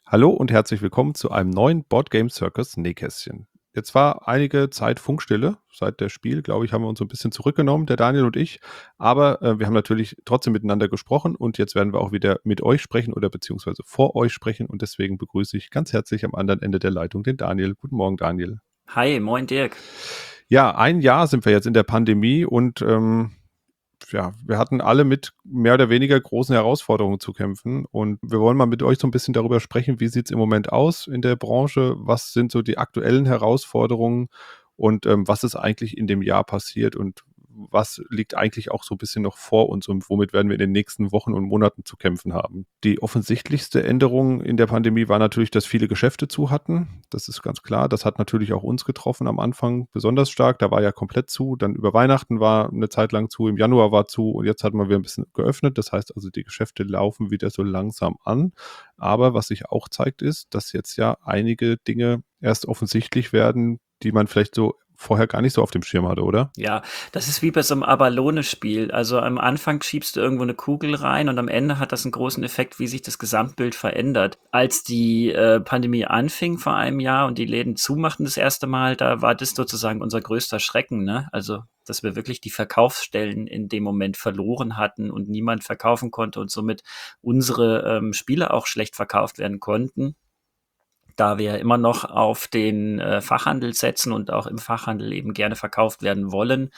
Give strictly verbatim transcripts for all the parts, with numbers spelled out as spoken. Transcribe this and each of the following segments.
Hallo und herzlich willkommen zu einem neuen Board Game Circus Nähkästchen. Jetzt war einige Zeit Funkstille. Seit der Spiel, glaube ich, haben wir uns so ein bisschen zurückgenommen, der Daniel und ich. Aber äh, wir haben natürlich trotzdem miteinander gesprochen und jetzt werden wir auch wieder mit euch sprechen oder beziehungsweise vor euch sprechen. Und deswegen begrüße ich ganz herzlich am anderen Ende der Leitung den Daniel. Guten Morgen, Daniel. Hi, moin Dirk. Ja, ein Jahr sind wir jetzt in der Pandemie und ähm, ja, wir hatten alle mit mehr oder weniger großen Herausforderungen zu kämpfen und wir wollen mal mit euch so ein bisschen darüber sprechen, wie sieht es im Moment aus in der Branche, was sind so die aktuellen Herausforderungen und ähm, was ist eigentlich in dem Jahr passiert und was liegt eigentlich auch so ein bisschen noch vor uns und womit werden wir in den nächsten Wochen und Monaten zu kämpfen haben. Die offensichtlichste Änderung in der Pandemie war natürlich, dass viele Geschäfte zu hatten. Das ist ganz klar. Das hat natürlich auch uns getroffen am Anfang besonders stark. Da war ja komplett zu. Dann über Weihnachten war eine Zeit lang zu, im Januar war zu und jetzt hat man wieder ein bisschen geöffnet. Das heißt also, die Geschäfte laufen wieder so langsam an. Aber was sich auch zeigt, ist, dass jetzt ja einige Dinge erst offensichtlich werden, die man vielleicht so vorher gar nicht so auf dem Schirm hatte, oder? Ja, das ist wie bei so einem Abalone-Spiel. Also am Anfang schiebst du irgendwo eine Kugel rein und am Ende hat das einen großen Effekt, wie sich das Gesamtbild verändert. Als die äh, Pandemie anfing vor einem Jahr und die Läden zumachten das erste Mal, da war das sozusagen unser größter Schrecken, ne? Also, dass wir wirklich die Verkaufsstellen in dem Moment verloren hatten und niemand verkaufen konnte und somit unsere ähm, Spiele auch schlecht verkauft werden konnten, da wir immer noch auf den äh, Fachhandel setzen und auch im Fachhandel eben gerne verkauft werden wollen.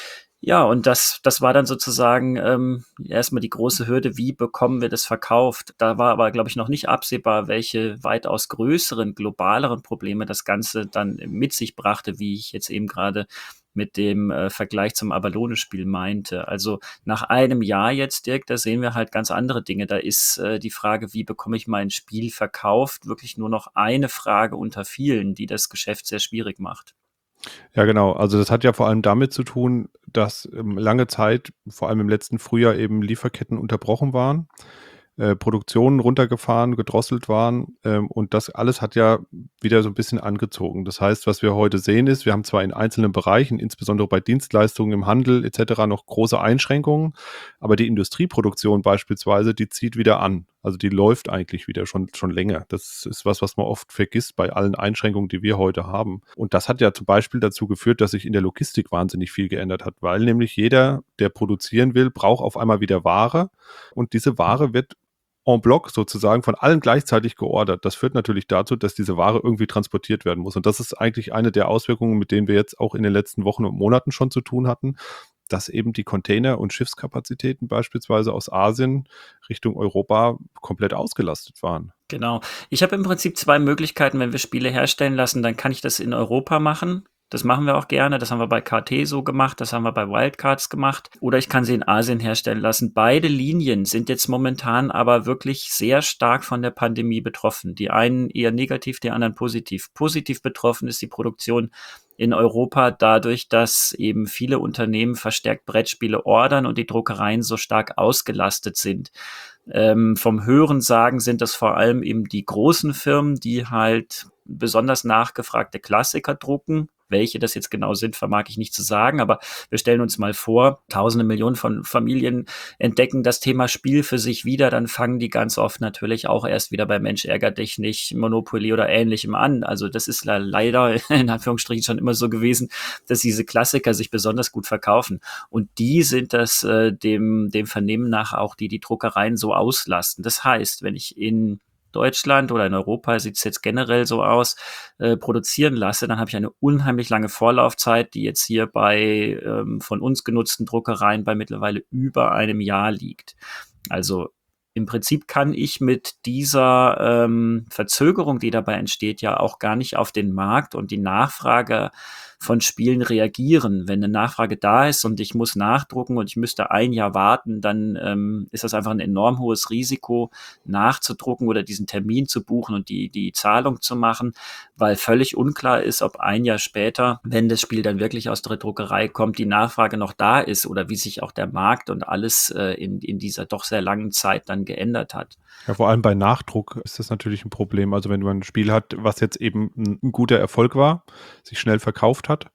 Ja, und das, das war dann sozusagen ähm, erstmal die große Hürde, wie bekommen wir das verkauft? Da war aber, glaube ich, noch nicht absehbar, welche weitaus größeren, globaleren Probleme das Ganze dann mit sich brachte, wie ich jetzt eben gerade mit dem äh, Vergleich zum Abalone-Spiel meinte. Also nach einem Jahr jetzt, Dirk, da sehen wir halt ganz andere Dinge. Da ist äh, die Frage, wie bekomme ich mein Spiel verkauft, wirklich nur noch eine Frage unter vielen, die das Geschäft sehr schwierig macht. Ja, genau. Also das hat ja vor allem damit zu tun, dass ähm, lange Zeit, vor allem im letzten Frühjahr, eben Lieferketten unterbrochen waren, äh, Produktionen runtergefahren, gedrosselt waren ähm, und das alles hat ja wieder so ein bisschen angezogen. Das heißt, was wir heute sehen ist, wir haben zwar in einzelnen Bereichen, insbesondere bei Dienstleistungen im Handel et cetera, noch große Einschränkungen, aber die Industrieproduktion beispielsweise, die zieht wieder an. Also die läuft eigentlich wieder schon, schon länger. Das ist was, was man oft vergisst bei allen Einschränkungen, die wir heute haben. Und das hat ja zum Beispiel dazu geführt, dass sich in der Logistik wahnsinnig viel geändert hat, weil nämlich jeder, der produzieren will, braucht auf einmal wieder Ware und diese Ware wird en bloc sozusagen von allen gleichzeitig geordert. Das führt natürlich dazu, dass diese Ware irgendwie transportiert werden muss. Und das ist eigentlich eine der Auswirkungen, mit denen wir jetzt auch in den letzten Wochen und Monaten schon zu tun hatten, dass eben die Container- und Schiffskapazitäten beispielsweise aus Asien Richtung Europa komplett ausgelastet waren. Genau. Ich habe im Prinzip zwei Möglichkeiten, wenn wir Spiele herstellen lassen, dann kann ich das in Europa machen. Das machen wir auch gerne. Das haben wir bei K T so gemacht. Das haben wir bei Wildcards gemacht. Oder ich kann sie in Asien herstellen lassen. Beide Linien sind jetzt momentan aber wirklich sehr stark von der Pandemie betroffen. Die einen eher negativ, die anderen positiv. Positiv betroffen ist die Produktion in Europa dadurch, dass eben viele Unternehmen verstärkt Brettspiele ordern und die Druckereien so stark ausgelastet sind. Ähm, vom Hörensagen sind das vor allem eben die großen Firmen, die halt besonders nachgefragte Klassiker drucken. Welche das jetzt genau sind, vermag ich nicht zu sagen, aber wir stellen uns mal vor, tausende Millionen von Familien entdecken das Thema Spiel für sich wieder, dann fangen die ganz oft natürlich auch erst wieder bei Mensch ärger dich nicht, Monopoly oder Ähnlichem an. Also das ist leider in Anführungsstrichen schon immer so gewesen, dass diese Klassiker sich besonders gut verkaufen. Und die sind das äh, dem, dem Vernehmen nach auch, die die Druckereien so auslasten. Das heißt, wenn ich in Deutschland oder in Europa sieht es jetzt generell so aus, äh, produzieren lasse, dann habe ich eine unheimlich lange Vorlaufzeit, die jetzt hier bei ähm, von uns genutzten Druckereien bei mittlerweile über einem Jahr liegt. Also im Prinzip kann ich mit dieser ähm, Verzögerung, die dabei entsteht, ja auch gar nicht auf den Markt und die Nachfrage von Spielen reagieren. Wenn eine Nachfrage da ist und ich muss nachdrucken und ich müsste ein Jahr warten, dann ähm, ist das einfach ein enorm hohes Risiko, nachzudrucken oder diesen Termin zu buchen und die, die Zahlung zu machen, weil völlig unklar ist, ob ein Jahr später, wenn das Spiel dann wirklich aus der Druckerei kommt, die Nachfrage noch da ist oder wie sich auch der Markt und alles äh, in, in dieser doch sehr langen Zeit dann geändert hat. Ja, vor allem bei Nachdruck ist das natürlich ein Problem. Also wenn man ein Spiel hat, was jetzt eben ein, ein guter Erfolg war, sich schnell verkauft hat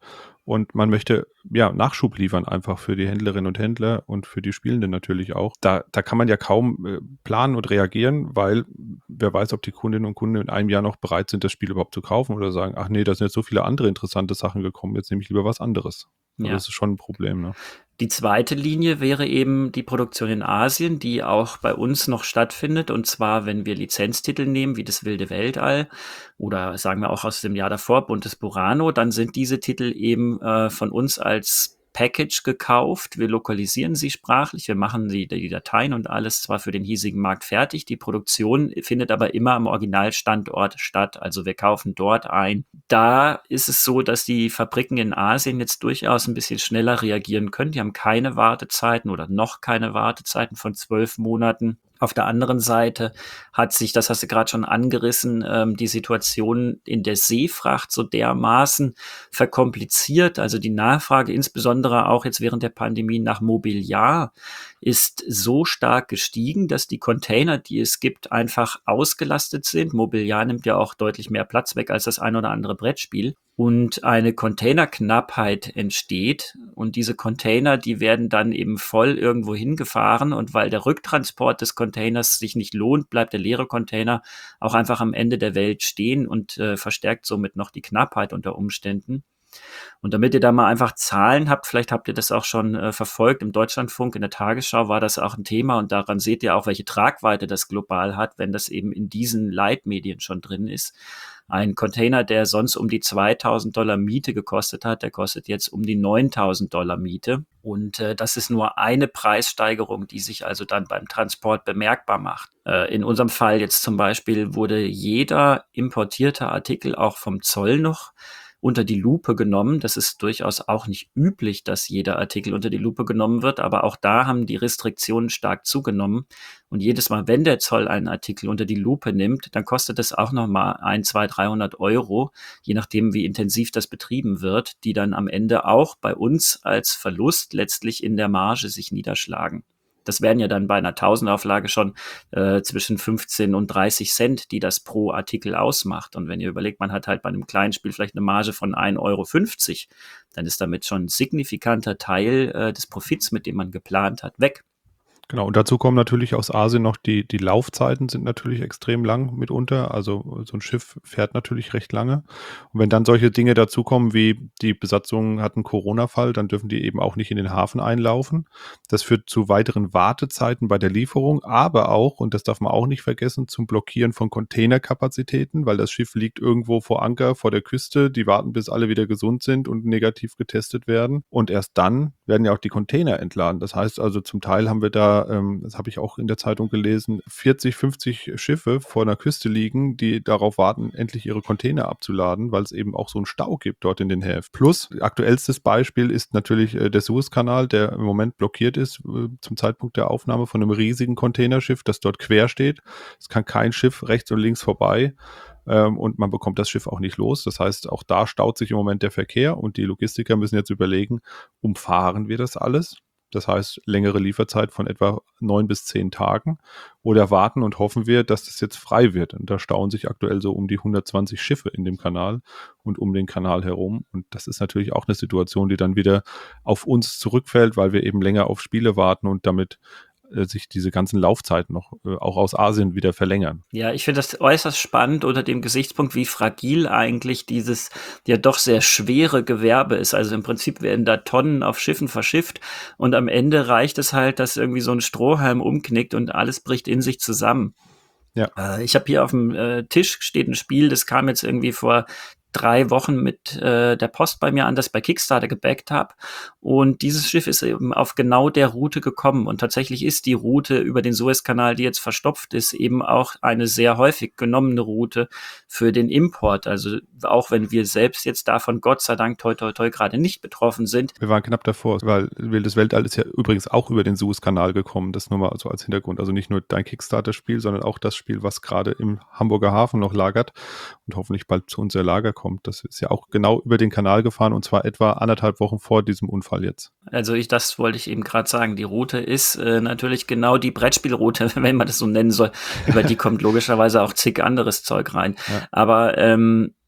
und man möchte ja Nachschub liefern einfach für die Händlerinnen und Händler und für die Spielenden natürlich auch. Da, da kann man ja kaum äh, planen und reagieren, weil wer weiß, ob die Kundinnen und Kunden in einem Jahr noch bereit sind, das Spiel überhaupt zu kaufen oder sagen, ach nee, da sind jetzt so viele andere interessante Sachen gekommen, jetzt nehme ich lieber was anderes. Also Ja. das ist schon ein Problem, ne? Die zweite Linie wäre eben die Produktion in Asien, die auch bei uns noch stattfindet. Und zwar, wenn wir Lizenztitel nehmen, wie das Wilde Weltall oder sagen wir auch aus dem Jahr davor, Buntes Burano, dann sind diese Titel eben äh, von uns als Package gekauft. Wir lokalisieren sie sprachlich, wir machen die, die Dateien und alles zwar für den hiesigen Markt fertig. Die Produktion findet aber immer am Originalstandort statt. Also wir kaufen dort ein. Da ist es so, dass die Fabriken in Asien jetzt durchaus ein bisschen schneller reagieren können. Die haben keine Wartezeiten oder noch keine Wartezeiten von zwölf Monaten. Auf der anderen Seite hat sich, das hast du gerade schon angerissen, ähm, die Situation in der Seefracht so dermaßen verkompliziert. Also die Nachfrage, insbesondere auch jetzt während der Pandemie nach Mobiliar, ist so stark gestiegen, dass die Container, die es gibt, einfach ausgelastet sind. Mobiliar nimmt ja auch deutlich mehr Platz weg als das ein oder andere Brettspiel. Und eine Containerknappheit entsteht. Und diese Container, die werden dann eben voll irgendwo hingefahren. Und weil der Rücktransport des Containers sich nicht lohnt, bleibt der leere Container auch einfach am Ende der Welt stehen und äh, verstärkt somit noch die Knappheit unter Umständen. Und damit ihr da mal einfach Zahlen habt, vielleicht habt ihr das auch schon äh, verfolgt, im Deutschlandfunk, in der Tagesschau war das auch ein Thema und daran seht ihr auch, welche Tragweite das global hat, wenn das eben in diesen Leitmedien schon drin ist. Ein Container, der sonst um die zweitausend Dollar Miete gekostet hat, der kostet jetzt um die neuntausend Dollar Miete. Und äh, das ist nur eine Preissteigerung, die sich also dann beim Transport bemerkbar macht. Äh, in unserem Fall jetzt zum Beispiel wurde jeder importierte Artikel auch vom Zoll noch unter die Lupe genommen. Das ist durchaus auch nicht üblich, dass jeder Artikel unter die Lupe genommen wird, aber auch da haben die Restriktionen stark zugenommen. Und jedes Mal, wenn der Zoll einen Artikel unter die Lupe nimmt, dann kostet es auch nochmal ein, zwei, dreihundert Euro, je nachdem, wie intensiv das betrieben wird, die dann am Ende auch bei uns als Verlust letztlich in der Marge sich niederschlagen. Das wären ja dann bei einer Tausendauflage schon äh, zwischen fünfzehn und dreißig Cent, die das pro Artikel ausmacht. Und wenn ihr überlegt, man hat halt bei einem kleinen Spiel vielleicht eine Marge von ein Euro fünfzig, dann ist damit schon ein signifikanter Teil äh, des Profits, mit dem man geplant hat, weg. Genau, und dazu kommen natürlich aus Asien noch die, die Laufzeiten sind natürlich extrem lang mitunter. Also so ein Schiff fährt natürlich recht lange. Und wenn dann solche Dinge dazukommen, wie die Besatzung hat einen Corona-Fall, dann dürfen die eben auch nicht in den Hafen einlaufen. Das führt zu weiteren Wartezeiten bei der Lieferung, aber auch, und das darf man auch nicht vergessen, zum Blockieren von Containerkapazitäten, weil das Schiff liegt irgendwo vor Anker, vor der Küste. Die warten, bis alle wieder gesund sind und negativ getestet werden. Und erst dann werden ja auch die Container entladen. Das heißt also, zum Teil haben wir da das habe ich auch in der Zeitung gelesen, vierzig, fünfzig Schiffe vor einer Küste liegen, die darauf warten, endlich ihre Container abzuladen, weil es eben auch so einen Stau gibt dort in den Häfen. Plus, aktuellstes Beispiel ist natürlich der Suezkanal, der im Moment blockiert ist zum Zeitpunkt der Aufnahme von einem riesigen Containerschiff, das dort quer steht. Es kann kein Schiff rechts und links vorbei. Und man bekommt das Schiff auch nicht los. Das heißt, auch da staut sich im Moment der Verkehr und die Logistiker müssen jetzt überlegen, umfahren wir das alles? Das heißt, längere Lieferzeit von etwa neun bis zehn Tagen. Oder warten und hoffen wir, dass das jetzt frei wird. Und da stauen sich aktuell so um die hundertzwanzig Schiffe in dem Kanal und um den Kanal herum. Und das ist natürlich auch eine Situation, die dann wieder auf uns zurückfällt, weil wir eben länger auf Spiele warten und damit äh, sich diese ganzen Laufzeiten noch äh, auch aus Asien wieder verlängern. Ja, ich finde das äußerst spannend unter dem Gesichtspunkt, wie fragil eigentlich dieses ja doch sehr schwere Gewerbe ist. Also im Prinzip werden da Tonnen auf Schiffen verschifft und am Ende reicht es halt, dass irgendwie so ein Strohhalm umknickt und alles bricht in sich zusammen. Ja. Äh, ich habe hier auf dem äh, Tisch steht ein Spiel, das kam jetzt irgendwie vor drei Wochen mit äh, der Post bei mir an, das ich bei Kickstarter gebackt habe. Und dieses Schiff ist eben auf genau der Route gekommen. Und tatsächlich ist die Route über den Suezkanal, die jetzt verstopft ist, eben auch eine sehr häufig genommene Route für den Import. Also auch wenn wir selbst jetzt davon Gott sei Dank toi toi toi gerade nicht betroffen sind. Wir waren knapp davor, weil Wildes Weltall ist ja übrigens auch über den Suezkanal gekommen. Das nur mal so als Hintergrund. Also nicht nur dein Kickstarter-Spiel, sondern auch das Spiel, was gerade im Hamburger Hafen noch lagert und hoffentlich bald zu unser Lager kommt. Kommt. Das ist ja auch genau über den Kanal gefahren und zwar etwa anderthalb Wochen vor diesem Unfall jetzt. Also ich, das wollte ich eben gerade sagen. Die Route ist äh, natürlich genau die Brettspielroute, wenn man das so nennen soll. Über die kommt logischerweise auch zig anderes Zeug rein. Ja. Aber ähm,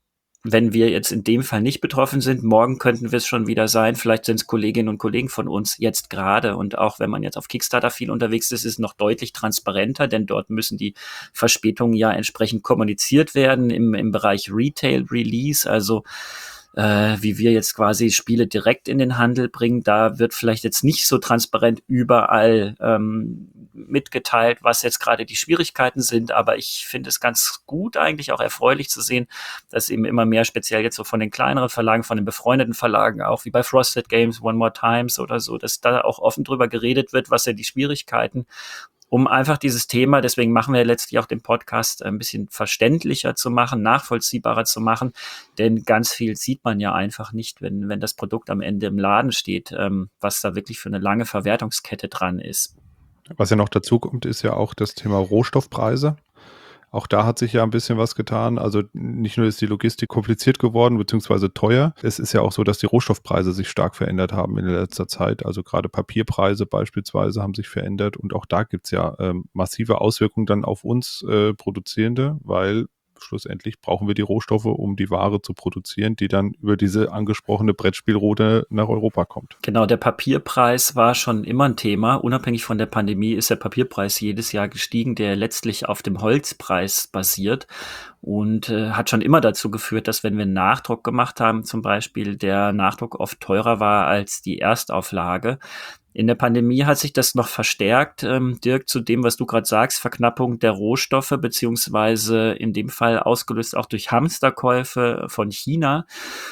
wenn wir jetzt in dem Fall nicht betroffen sind, morgen könnten wir es schon wieder sein. Vielleicht sind es Kolleginnen und Kollegen von uns jetzt gerade. Und auch wenn man jetzt auf Kickstarter viel unterwegs ist, ist es noch deutlich transparenter, denn dort müssen die Verspätungen ja entsprechend kommuniziert werden im, im Bereich Retail Release. Also äh, wie wir jetzt quasi Spiele direkt in den Handel bringen, da wird vielleicht jetzt nicht so transparent überall ähm, mitgeteilt, was jetzt gerade die Schwierigkeiten sind, aber ich finde es ganz gut, eigentlich auch erfreulich zu sehen, dass eben immer mehr, speziell jetzt so von den kleineren Verlagen, von den befreundeten Verlagen, auch wie bei Frosted Games, One More Times oder so, dass da auch offen drüber geredet wird, was sind die Schwierigkeiten, um einfach dieses Thema, deswegen machen wir letztlich auch den Podcast, ein bisschen verständlicher zu machen, nachvollziehbarer zu machen, denn ganz viel sieht man ja einfach nicht, wenn, wenn das Produkt am Ende im Laden steht, ähm, was da wirklich für eine lange Verwertungskette dran ist. Was ja noch dazu kommt, ist ja auch das Thema Rohstoffpreise. Auch da hat sich ja ein bisschen was getan. Also nicht nur ist die Logistik kompliziert geworden, beziehungsweise teuer. Es ist ja auch so, dass die Rohstoffpreise sich stark verändert haben in letzter Zeit. Also gerade Papierpreise beispielsweise haben sich verändert. Und auch da gibt es ja ähm, massive Auswirkungen dann auf uns äh, Produzierende, weil schlussendlich brauchen wir die Rohstoffe, um die Ware zu produzieren, die dann über diese angesprochene Brettspielroute nach Europa kommt. Genau, der Papierpreis war schon immer ein Thema. Unabhängig von der Pandemie ist der Papierpreis jedes Jahr gestiegen, der letztlich auf dem Holzpreis basiert und äh, hat schon immer dazu geführt, dass wenn wir einen Nachdruck gemacht haben, zum Beispiel, der Nachdruck oft teurer war als die Erstauflage. In der Pandemie hat sich das noch verstärkt, ähm, Dirk, zu dem, was du gerade sagst, Verknappung der Rohstoffe, beziehungsweise in dem Fall ausgelöst auch durch Hamsterkäufe von China,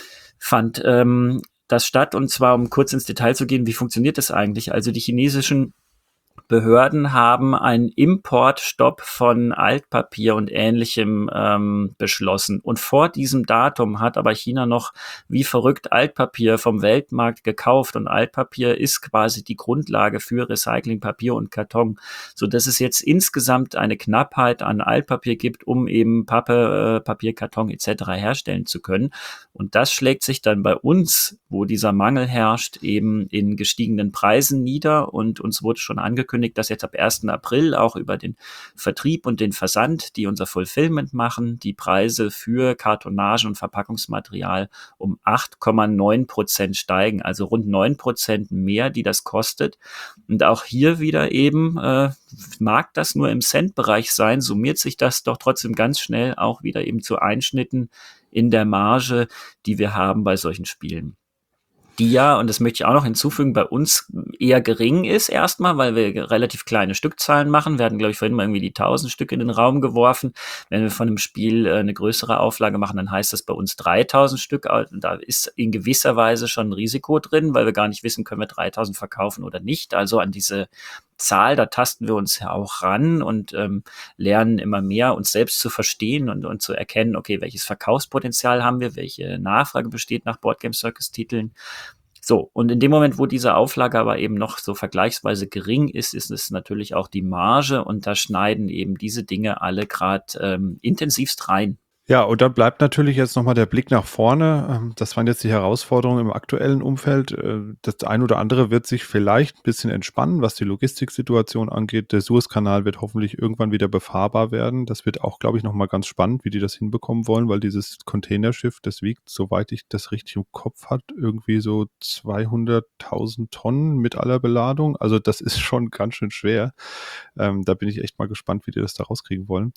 fand ähm, das statt. Und zwar, um kurz ins Detail zu gehen, wie funktioniert das eigentlich? Also die chinesischen Behörden haben einen Importstopp von Altpapier und Ähnlichem ähm, beschlossen. Und vor diesem Datum hat aber China noch wie verrückt Altpapier vom Weltmarkt gekauft. Und Altpapier ist quasi die Grundlage für Recyclingpapier und Karton, sodass es jetzt insgesamt eine Knappheit an Altpapier gibt, um eben Pappe, äh, Papier, Karton et cetera herstellen zu können. Und das schlägt sich dann bei uns, wo dieser Mangel herrscht, eben in gestiegenen Preisen nieder. Und uns wurde schon angekündigt, dass jetzt ab ersten April auch über den Vertrieb und den Versand, die unser Fulfillment machen, die Preise für Kartonage und Verpackungsmaterial um acht Komma neun Prozent steigen, also rund neun Prozent mehr, die das kostet. Und auch hier wieder eben, äh, mag das nur im Centbereich sein, summiert sich das doch trotzdem ganz schnell auch wieder eben zu Einschnitten in der Marge, die wir haben bei solchen Spielen. Die ja, und das möchte ich auch noch hinzufügen, bei uns eher gering ist erstmal, weil wir relativ kleine Stückzahlen machen. Wir hatten, glaube ich, vorhin mal irgendwie die tausend Stück in den Raum geworfen. Wenn wir von einem Spiel äh, eine größere Auflage machen, dann heißt das bei uns dreitausend Stück. Da ist in gewisser Weise schon ein Risiko drin, weil wir gar nicht wissen, können wir dreitausend verkaufen oder nicht. Also an diese Zahl, da tasten wir uns ja auch ran und ähm, lernen immer mehr, uns selbst zu verstehen und, und zu erkennen, okay, welches Verkaufspotenzial haben wir, welche Nachfrage besteht nach Boardgame Circus Titeln. So, und in dem Moment, wo diese Auflage aber eben noch so vergleichsweise gering ist, ist es natürlich auch die Marge und da schneiden eben diese Dinge alle gerade ähm, intensivst rein. Ja, und dann bleibt natürlich jetzt nochmal der Blick nach vorne. Das waren jetzt die Herausforderungen im aktuellen Umfeld. Das ein oder andere wird sich vielleicht ein bisschen entspannen, was die Logistiksituation angeht. Der Suezkanal wird hoffentlich irgendwann wieder befahrbar werden. Das wird auch, glaube ich, nochmal ganz spannend, wie die das hinbekommen wollen, weil dieses Containerschiff, das wiegt, soweit ich das richtig im Kopf habe, irgendwie so zweihunderttausend Tonnen mit aller Beladung. Also das ist schon ganz schön schwer. Ähm, da bin ich echt mal gespannt, wie die das da rauskriegen wollen.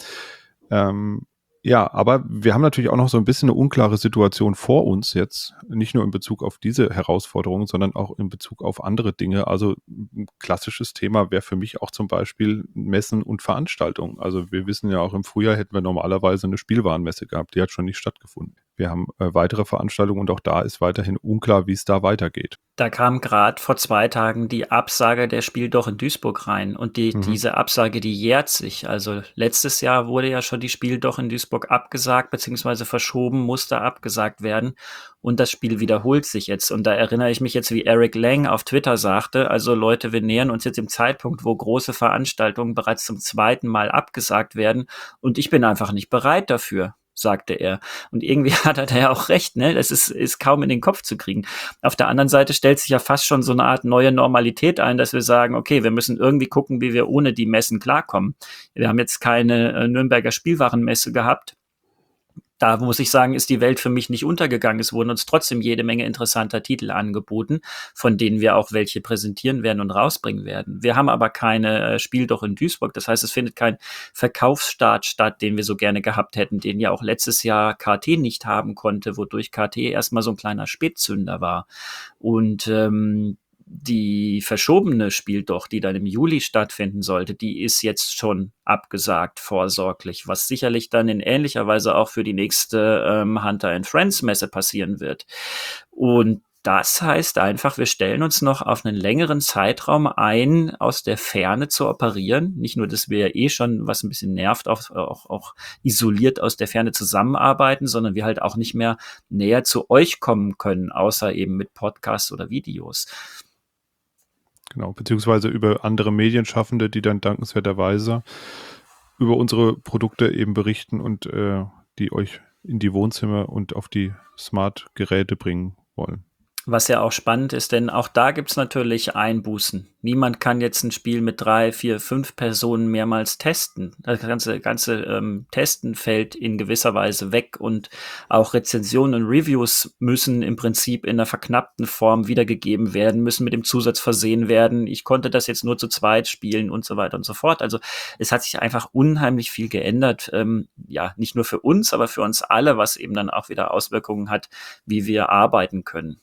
Ähm, Ja, aber wir haben natürlich auch noch so ein bisschen eine unklare Situation vor uns jetzt, nicht nur in Bezug auf diese Herausforderungen, sondern auch in Bezug auf andere Dinge. Also ein klassisches Thema wäre für mich auch zum Beispiel Messen und Veranstaltungen. Also wir wissen ja auch, im Frühjahr hätten wir normalerweise eine Spielwarenmesse gehabt, die hat schon nicht stattgefunden. Wir haben äh, weitere Veranstaltungen und auch da ist weiterhin unklar, wie es da weitergeht. Da kam gerade vor zwei Tagen die Absage der Spiel doch in Duisburg rein und die, mhm. diese Absage, die jährt sich. Also letztes Jahr wurde ja schon die Spiel doch in Duisburg abgesagt bzw. verschoben, musste abgesagt werden und das Spiel wiederholt sich jetzt. Und da erinnere ich mich jetzt, wie Eric Lang auf Twitter sagte, also Leute, wir nähern uns jetzt im Zeitpunkt, wo große Veranstaltungen bereits zum zweiten Mal abgesagt werden und ich bin einfach nicht bereit dafür, sagte er. Und irgendwie hat er da ja auch recht, ne? Das ist, ist kaum in den Kopf zu kriegen. Auf der anderen Seite stellt sich ja fast schon so eine Art neue Normalität ein, dass wir sagen, okay, wir müssen irgendwie gucken, wie wir ohne die Messen klarkommen. Wir haben jetzt keine äh, Nürnberger Spielwarenmesse gehabt. da muss ich sagen, ist die Welt für mich nicht untergegangen. Es wurden uns trotzdem jede Menge interessanter Titel angeboten, von denen wir auch welche präsentieren werden und rausbringen werden. Wir haben aber keine äh, Spiel doch in Duisburg. Das heißt, es findet kein Verkaufsstart statt, den wir so gerne gehabt hätten, den ja auch letztes Jahr K T nicht haben konnte, wodurch K T erstmal so ein kleiner Spätzünder war. Und ähm, die verschobene Spiel doch, die dann im Juli stattfinden sollte, die ist jetzt schon abgesagt, vorsorglich, was sicherlich dann in ähnlicher Weise auch für die nächste ähm, Hunter and Friends Messe passieren wird. Und das heißt einfach, wir stellen uns noch auf einen längeren Zeitraum ein, aus der Ferne zu operieren. Nicht nur, dass wir eh schon, was ein bisschen nervt, auch, auch, auch isoliert aus der Ferne zusammenarbeiten, sondern wir halt auch nicht mehr näher zu euch kommen können, außer eben mit Podcasts oder Videos. Genau, beziehungsweise über andere Medienschaffende, die dann dankenswerterweise über unsere Produkte eben berichten und äh, die euch in die Wohnzimmer und auf die Smart-Geräte bringen wollen. Was ja auch spannend ist, denn auch da gibt's natürlich Einbußen. Niemand kann jetzt ein Spiel mit drei, vier, fünf Personen mehrmals testen. Das ganze, ganze ähm, Testen fällt in gewisser Weise weg und auch Rezensionen und Reviews müssen im Prinzip in einer verknappten Form wiedergegeben werden, müssen mit dem Zusatz versehen werden. Ich konnte das jetzt nur zu zweit spielen und so weiter und so fort. Also es hat sich einfach unheimlich viel geändert. Ähm, ja, nicht nur für uns, aber für uns alle, was eben dann auch wieder Auswirkungen hat, wie wir arbeiten können.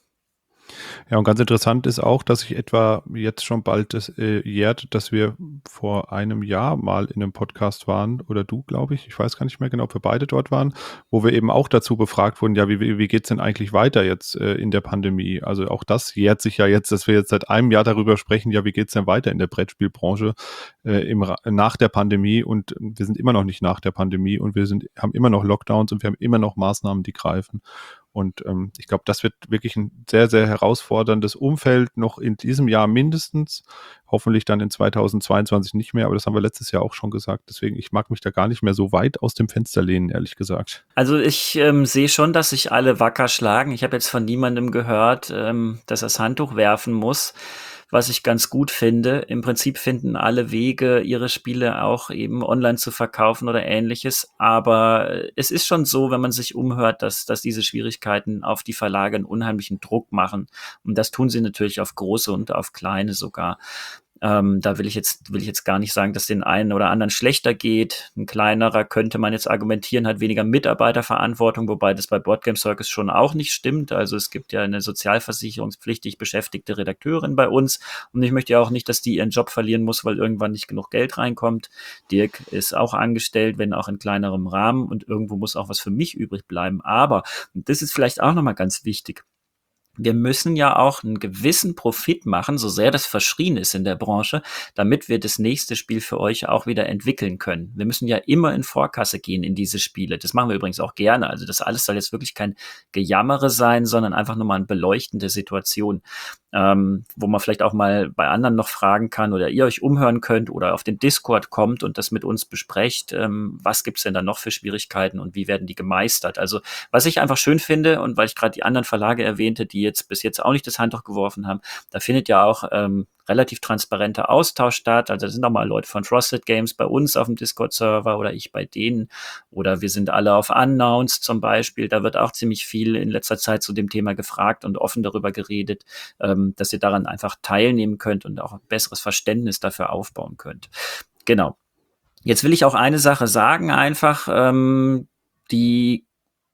Ja, und ganz interessant ist auch, dass sich etwa jetzt schon bald das äh, jährt, dass wir vor einem Jahr mal in einem Podcast waren, oder du, glaube ich, ich weiß gar nicht mehr genau, ob wir beide dort waren, wo wir eben auch dazu befragt wurden, ja, wie, wie geht's denn eigentlich weiter jetzt äh, in der Pandemie? Also auch das jährt sich ja jetzt, dass wir jetzt seit einem Jahr darüber sprechen, ja, wie geht's denn weiter in der Brettspielbranche äh, im, nach der Pandemie, und wir sind immer noch nicht nach der Pandemie und wir sind, haben immer noch Lockdowns und wir haben immer noch Maßnahmen, die greifen. Und ähm, ich glaube, das wird wirklich ein sehr, sehr herausforderndes Umfeld noch in diesem Jahr mindestens. Hoffentlich dann in zweitausendzweiundzwanzig nicht mehr, aber das haben wir letztes Jahr auch schon gesagt. Deswegen, ich mag mich da gar nicht mehr so weit aus dem Fenster lehnen, ehrlich gesagt. Also ich ähm, sehe schon, dass sich alle wacker schlagen. Ich habe jetzt von niemandem gehört, ähm, dass er das Handtuch werfen muss, was ich ganz gut finde. Im Prinzip finden alle Wege, ihre Spiele auch eben online zu verkaufen oder Ähnliches. Aber es ist schon so, wenn man sich umhört, dass, dass diese Schwierigkeiten auf die Verlage einen unheimlichen Druck machen. Und das tun sie natürlich auf große und auf kleine sogar. Ähm, da will ich jetzt will ich jetzt gar nicht sagen, dass den einen oder anderen schlechter geht. Ein kleinerer, könnte man jetzt argumentieren, hat weniger Mitarbeiterverantwortung, wobei das bei Board Game Circus schon auch nicht stimmt. Also es gibt ja eine sozialversicherungspflichtig beschäftigte Redakteurin bei uns und ich möchte ja auch nicht, dass die ihren Job verlieren muss, weil irgendwann nicht genug Geld reinkommt. Dirk ist auch angestellt, wenn auch in kleinerem Rahmen, und irgendwo muss auch was für mich übrig bleiben. Aber, und das ist vielleicht auch nochmal ganz wichtig, wir müssen ja auch einen gewissen Profit machen, so sehr das verschrien ist in der Branche, damit wir das nächste Spiel für euch auch wieder entwickeln können. Wir müssen ja immer in Vorkasse gehen in diese Spiele. Das machen wir übrigens auch gerne. Also das alles soll jetzt wirklich kein Gejammere sein, sondern einfach nur mal eine beleuchtende Situation, ähm, wo man vielleicht auch mal bei anderen noch fragen kann oder ihr euch umhören könnt oder auf den Discord kommt und das mit uns besprecht. Ähm, was gibt's denn da noch für Schwierigkeiten und wie werden die gemeistert? Also was ich einfach schön finde, und weil ich gerade die anderen Verlage erwähnte, die jetzt bis jetzt auch nicht das Handtuch geworfen haben, da findet ja auch ähm, relativ transparenter Austausch statt. Also da sind auch mal Leute von Frosted Games bei uns auf dem Discord-Server oder ich bei denen. Oder wir sind alle auf Unknowns zum Beispiel. Da wird auch ziemlich viel in letzter Zeit zu dem Thema gefragt und offen darüber geredet, ähm, dass ihr daran einfach teilnehmen könnt und auch ein besseres Verständnis dafür aufbauen könnt. Genau. Jetzt will ich auch eine Sache sagen einfach, ähm, die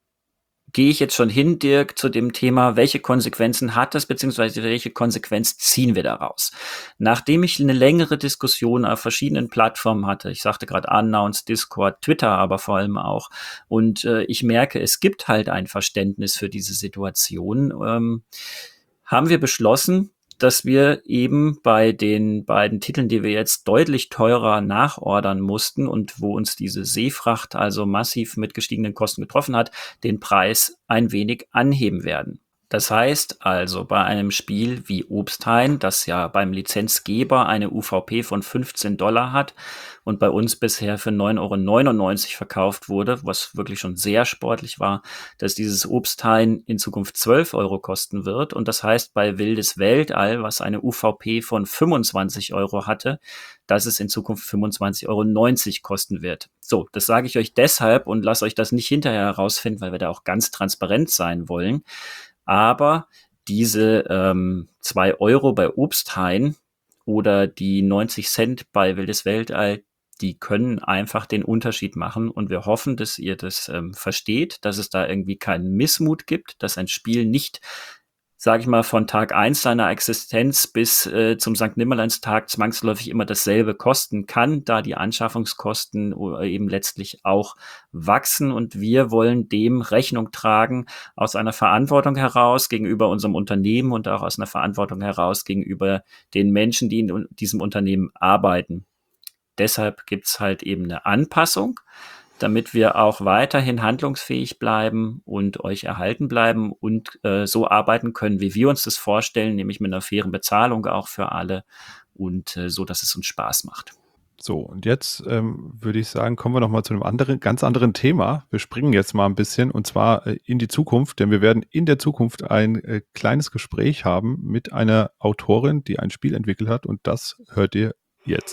gehe ich jetzt schon hin, Dirk, zu dem Thema, welche Konsequenzen hat das, beziehungsweise welche Konsequenz ziehen wir daraus? Nachdem ich eine längere Diskussion auf verschiedenen Plattformen hatte, ich sagte gerade Unknowns, Discord, Twitter aber vor allem auch, und äh, ich merke, es gibt halt ein Verständnis für diese Situation, ähm, haben wir beschlossen, dass wir eben bei den beiden Titeln, die wir jetzt deutlich teurer nachordern mussten und wo uns diese Seefracht also massiv mit gestiegenen Kosten getroffen hat, den Preis ein wenig anheben werden. Das heißt also, bei einem Spiel wie Obsthain, das ja beim Lizenzgeber eine U V P von fünfzehn Dollar hat und bei uns bisher für neun Euro neunundneunzig verkauft wurde, was wirklich schon sehr sportlich war, dass dieses Obsthain in Zukunft zwölf Euro kosten wird. Und das heißt, bei Wildes Weltall, was eine U V P von fünfundzwanzig Euro hatte, dass es in Zukunft fünfundzwanzig Euro neunzig kosten wird. So, das sage ich euch deshalb und lasst euch das nicht hinterher herausfinden, weil wir da auch ganz transparent sein wollen. Aber diese ähm, zwei Euro bei Obsthain oder die neunzig Cent bei Wildes Weltall, die können einfach den Unterschied machen. Und wir hoffen, dass ihr das ähm, versteht, dass es da irgendwie keinen Missmut gibt, dass ein Spiel nicht, sage ich mal, von Tag eins seiner Existenz bis äh, zum Sankt Nimmerleinstag zwangsläufig immer dasselbe kosten kann, da die Anschaffungskosten eben letztlich auch wachsen. Und wir wollen dem Rechnung tragen aus einer Verantwortung heraus gegenüber unserem Unternehmen und auch aus einer Verantwortung heraus gegenüber den Menschen, die in diesem Unternehmen arbeiten. Deshalb gibt's halt eben eine Anpassung, damit wir auch weiterhin handlungsfähig bleiben und euch erhalten bleiben und äh, so arbeiten können, wie wir uns das vorstellen, nämlich mit einer fairen Bezahlung auch für alle und äh, so, dass es uns Spaß macht. So, und jetzt ähm, würde ich sagen, kommen wir nochmal zu einem anderen, ganz anderen Thema. Wir springen jetzt mal ein bisschen und zwar äh, in die Zukunft, denn wir werden in der Zukunft ein äh, kleines Gespräch haben mit einer Autorin, die ein Spiel entwickelt hat, und das hört ihr jetzt.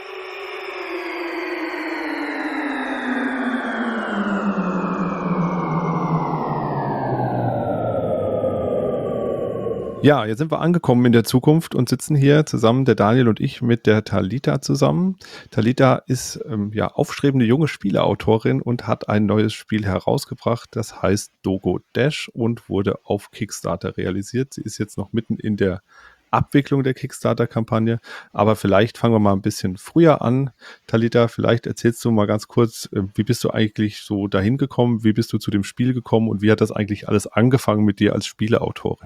Ja, jetzt sind wir angekommen in der Zukunft und sitzen hier zusammen, der Daniel und ich, mit der Talita zusammen. Talita ist ähm, ja aufstrebende junge Spieleautorin und hat ein neues Spiel herausgebracht, das heißt Dogo Dash und wurde auf Kickstarter realisiert. Sie ist jetzt noch mitten in der Abwicklung der Kickstarter-Kampagne, aber vielleicht fangen wir mal ein bisschen früher an. Talita, vielleicht erzählst du mal ganz kurz, äh, wie bist du eigentlich so dahin gekommen, wie bist du zu dem Spiel gekommen und wie hat das eigentlich alles angefangen mit dir als Spieleautorin?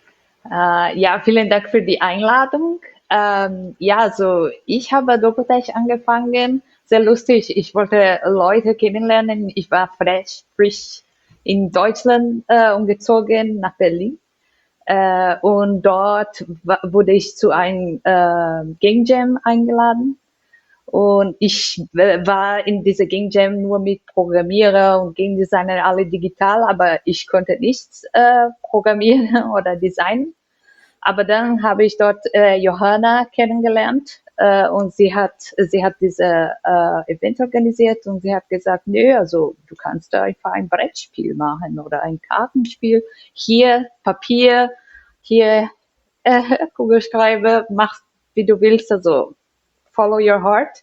Uh, ja, vielen Dank für die Einladung. Ähm, ja, also ich habe Dogo Dash angefangen. Sehr lustig. Ich wollte Leute kennenlernen. Ich war frisch, frisch in Deutschland äh, umgezogen nach Berlin. Äh, und dort wurde ich zu einem äh, Game Jam eingeladen. Und ich war in dieser Game Jam nur mit Programmierer und Game Designer, alle digital, aber ich konnte nichts äh, programmieren oder designen. Aber dann habe ich dort äh, Johanna kennengelernt äh, und sie hat sie hat diese äh, Event organisiert und sie hat gesagt, nö, also du kannst da einfach ein Brettspiel machen oder ein Kartenspiel. Hier Papier, hier äh, Kugelschreiber, mach wie du willst, also follow your heart.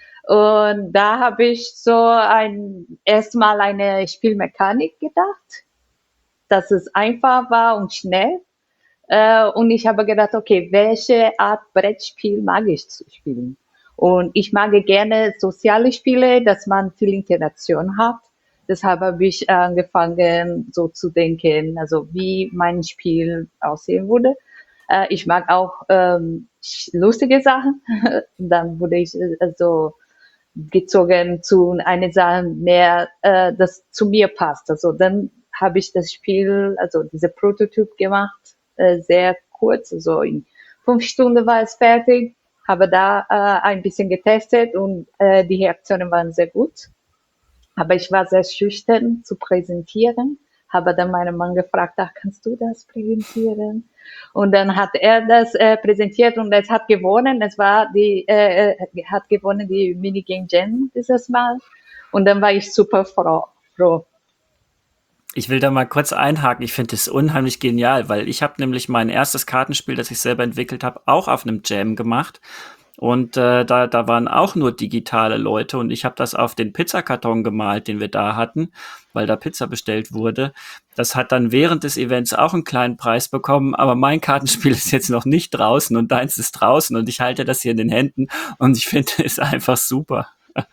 Und da habe ich so ein erstmal eine Spielmechanik gedacht, dass es einfach war und schnell. Äh, und ich habe gedacht, okay, welche Art Brettspiel mag ich zu spielen? Und ich mag gerne soziale Spiele, dass man viel Interaktion hat. Deshalb habe ich angefangen, so zu denken, also wie mein Spiel aussehen würde. Äh, ich mag auch ähm, lustige Sachen. Dann wurde ich also gezogen zu einer Sache mehr, äh, das zu mir passt. Also dann habe ich das Spiel, also diese Prototyp gemacht, äh, sehr kurz, also in fünf Stunden war es fertig, habe da äh, ein bisschen getestet und äh, die Reaktionen waren sehr gut. Aber ich war sehr schüchtern zu präsentieren, habe dann meinen Mann gefragt, ach, kannst du das präsentieren? Und dann hat er das äh, präsentiert und es hat gewonnen. Es war die, äh, hat gewonnen die Minigame Jam dieses Mal. Und dann war ich super froh. froh. Ich will da mal kurz einhaken. Ich finde das unheimlich genial, weil ich habe nämlich mein erstes Kartenspiel, das ich selber entwickelt habe, auch auf einem Jam gemacht. Und äh, da, da waren auch nur digitale Leute und ich habe das auf den Pizzakarton gemalt, den wir da hatten, weil da Pizza bestellt wurde. Das hat dann während des Events auch einen kleinen Preis bekommen, aber mein Kartenspiel ist jetzt noch nicht draußen und deins ist draußen und ich halte das hier in den Händen und ich finde es einfach super.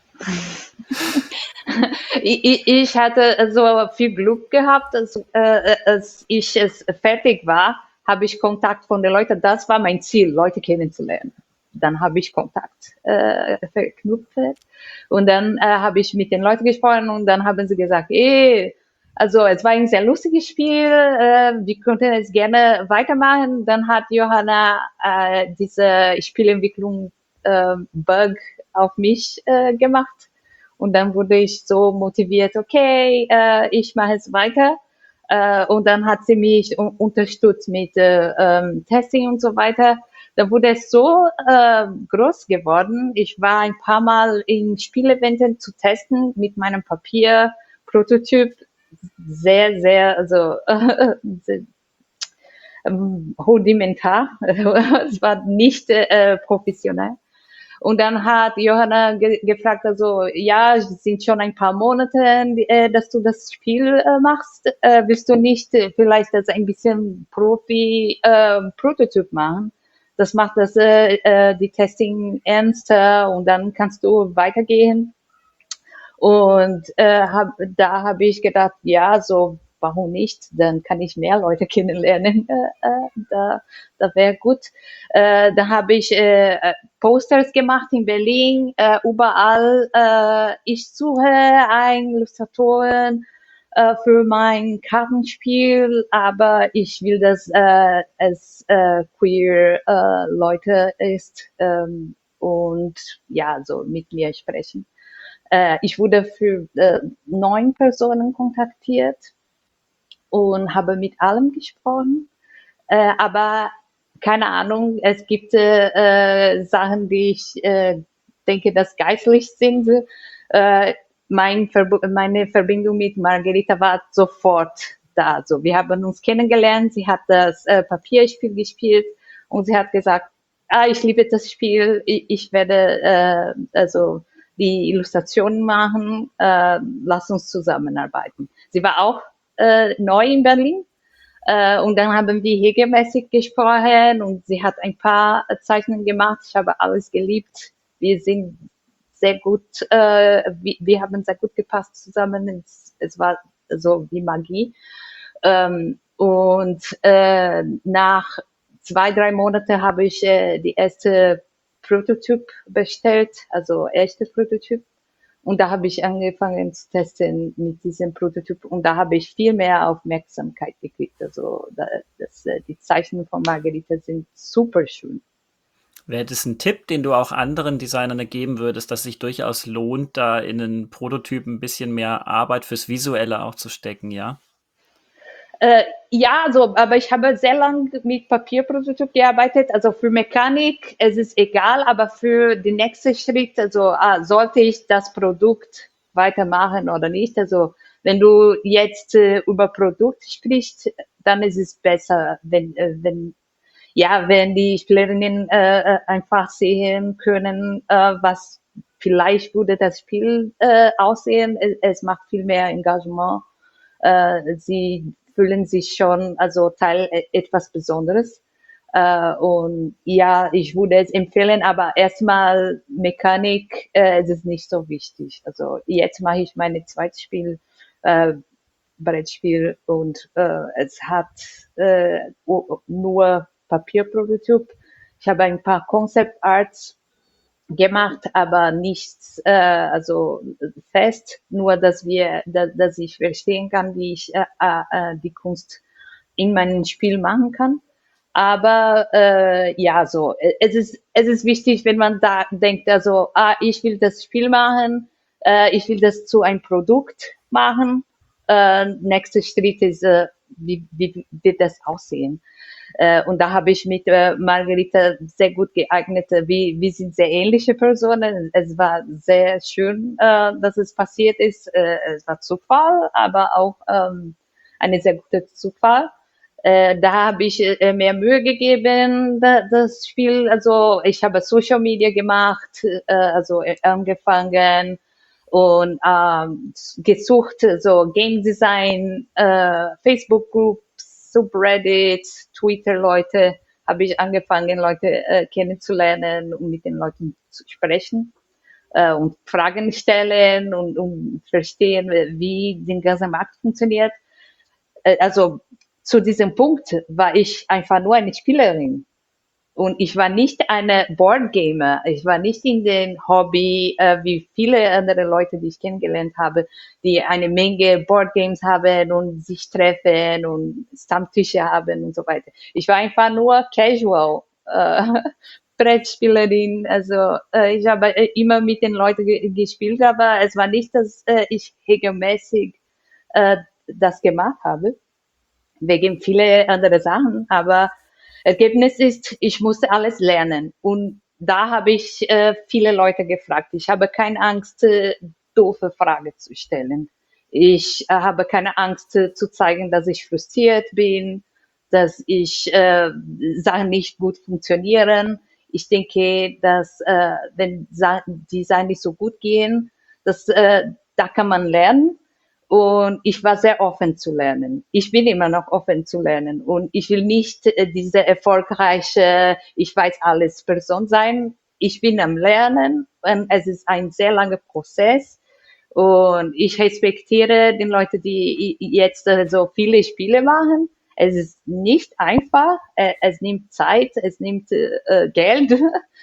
ich, ich hatte so viel Glück gehabt, als, äh, als ich es fertig war, habe ich Kontakt von den Leuten. Das war mein Ziel, Leute kennenzulernen. Dann habe ich Kontakt äh, verknüpft und dann äh, habe ich mit den Leuten gesprochen und dann haben sie gesagt, ey, Also es war ein sehr lustiges Spiel. Äh, wir konnten es gerne weitermachen. Dann hat Johanna äh, diese Spielentwicklung äh, Bug auf mich äh, gemacht. Und dann wurde ich so motiviert, okay, äh, ich mache es weiter. Äh, und dann hat sie mich un unterstützt mit äh, ähm, Testing und so weiter. Da wurde es so äh, groß geworden. Ich war ein paar Mal in Spieleventen zu testen mit meinem Papier-Prototyp. Sehr, sehr, also äh, sehr, ähm, rudimentar. Es war nicht äh, professionell. Und dann hat Johanna ge gefragt, also, ja, es sind schon ein paar Monate, äh, dass du das Spiel äh, machst. Äh, willst du nicht äh, vielleicht das ein bisschen Profi-Prototyp äh, machen? Das macht das äh, äh, die Testing ernster und dann kannst du weitergehen. Und äh, hab, da habe ich gedacht, ja, so warum nicht? Dann kann ich mehr Leute kennenlernen. Äh, äh, da da wäre gut. Äh, da habe ich äh, Posters gemacht in Berlin, äh, überall. Äh, ich suche einen Illustratoren äh, für mein Kartenspiel, aber ich will, dass äh, es äh, queer äh, Leute ist ähm, und ja, so mit mir sprechen. Äh, ich wurde für äh, neun Personen kontaktiert und habe mit allem gesprochen. Äh, aber keine Ahnung, es gibt äh, Sachen, die ich äh, denke, dass geistlich sind. Äh, mein Verb meine Verbindung mit Margarita war sofort da. Also wir haben uns kennengelernt, sie hat das äh, Papierspiel gespielt und sie hat gesagt, ah, ich liebe das Spiel, ich, ich werde äh, also die Illustrationen machen, äh, lass uns zusammenarbeiten. Sie war auch äh, neu in Berlin äh, und dann haben wir regelmäßig gesprochen und sie hat ein paar Zeichnungen gemacht. Ich habe alles geliebt. Wir sind sehr gut, äh, wir, wir haben sehr gut gepasst zusammen. Es, es war so wie Magie. Ähm, und äh, nach zwei, drei Monaten habe ich äh, die erste Prototyp bestellt, also erste Prototyp. Und da habe ich angefangen zu testen mit diesem Prototyp und da habe ich viel mehr Aufmerksamkeit gekriegt. Also da, das, die Zeichnungen von Margarita sind super schön. Wäre das ein Tipp, den du auch anderen Designern geben würdest, dass es sich durchaus lohnt, da in einen Prototyp ein bisschen mehr Arbeit fürs Visuelle auch zu stecken, ja? Äh, ja, also, aber ich habe sehr lange mit Papierprototyp gearbeitet. Also für Mechanik, es ist egal, aber für den nächsten Schritt, also ah, sollte ich das Produkt weitermachen oder nicht? Also wenn du jetzt äh, über Produkt sprichst, dann ist es besser, wenn, äh, wenn ja, wenn die Spielerinnen äh, einfach sehen können, äh, was vielleicht würde das Spiel äh, aussehen. Es, es macht viel mehr Engagement. Äh, sie fühlen sich schon also Teil etwas Besonderes. Äh, und ja, ich würde es empfehlen, aber erstmal Mechanik, äh, es ist nicht so wichtig. Also jetzt mache ich meine zweites Spiel, äh, Brettspiel und äh, es hat äh, nur Papierprototyp. Ich habe ein paar Concept Arts gemacht, aber nichts äh, also fest, nur dass wir, dass, dass ich verstehen kann, wie ich äh, äh, die Kunst in meinem Spiel machen kann. Aber äh, ja, so es ist es ist wichtig, wenn man da denkt, also ah, ich will das Spiel machen, äh, ich will das zu einem Produkt machen. Äh, nächster Schritt ist, äh, wie, wie wird das aussehen? Äh, und da habe ich mit äh, Margarita sehr gut geeignet. Äh, wir, wir sind sehr ähnliche Personen. Es war sehr schön, äh, dass es passiert ist. Äh, es war Zufall, aber auch ähm, eine sehr gute Zufall. Äh, da habe ich äh, mehr Mühe gegeben, da, das Spiel. Also ich habe Social Media gemacht, äh, also äh, angefangen und ähm, gesucht, so Game Design, äh, Facebook Groups, Subreddits, Twitter-Leute, habe ich angefangen, Leute äh, kennenzulernen und mit den Leuten zu sprechen äh, und Fragen stellen und, und verstehen, wie der ganze Markt funktioniert. Äh, also zu diesem Punkt war ich einfach nur eine Spielerin. Und ich war nicht eine Boardgamer. Ich war nicht in den Hobby, äh, wie viele andere Leute, die ich kennengelernt habe, die eine Menge Boardgames haben und sich treffen und Stammtische haben und so weiter. Ich war einfach nur casual, äh, Brettspielerin. Also äh, ich habe äh, immer mit den Leuten ge gespielt, aber es war nicht, dass äh, ich regelmäßig äh, das gemacht habe, wegen viele andere Sachen. Aber Ergebnis ist, ich musste alles lernen. Und da habe ich äh, viele Leute gefragt. Ich habe keine Angst, äh, doofe Fragen zu stellen. Ich äh, habe keine Angst äh, zu zeigen, dass ich frustriert bin, dass ich äh, Sachen nicht gut funktionieren. Ich denke, dass äh, wenn Sa die Sachen nicht so gut gehen, dass äh, da kann man lernen. Und ich war sehr offen zu lernen. Ich bin immer noch offen zu lernen. Und ich will nicht äh, diese erfolgreiche, ich weiß alles Person sein. Ich bin am Lernen. Und es ist ein sehr langer Prozess. Und ich respektiere die Leute, die jetzt äh, so viele Spiele machen. Es ist nicht einfach. Äh, es nimmt Zeit. Es nimmt äh, Geld.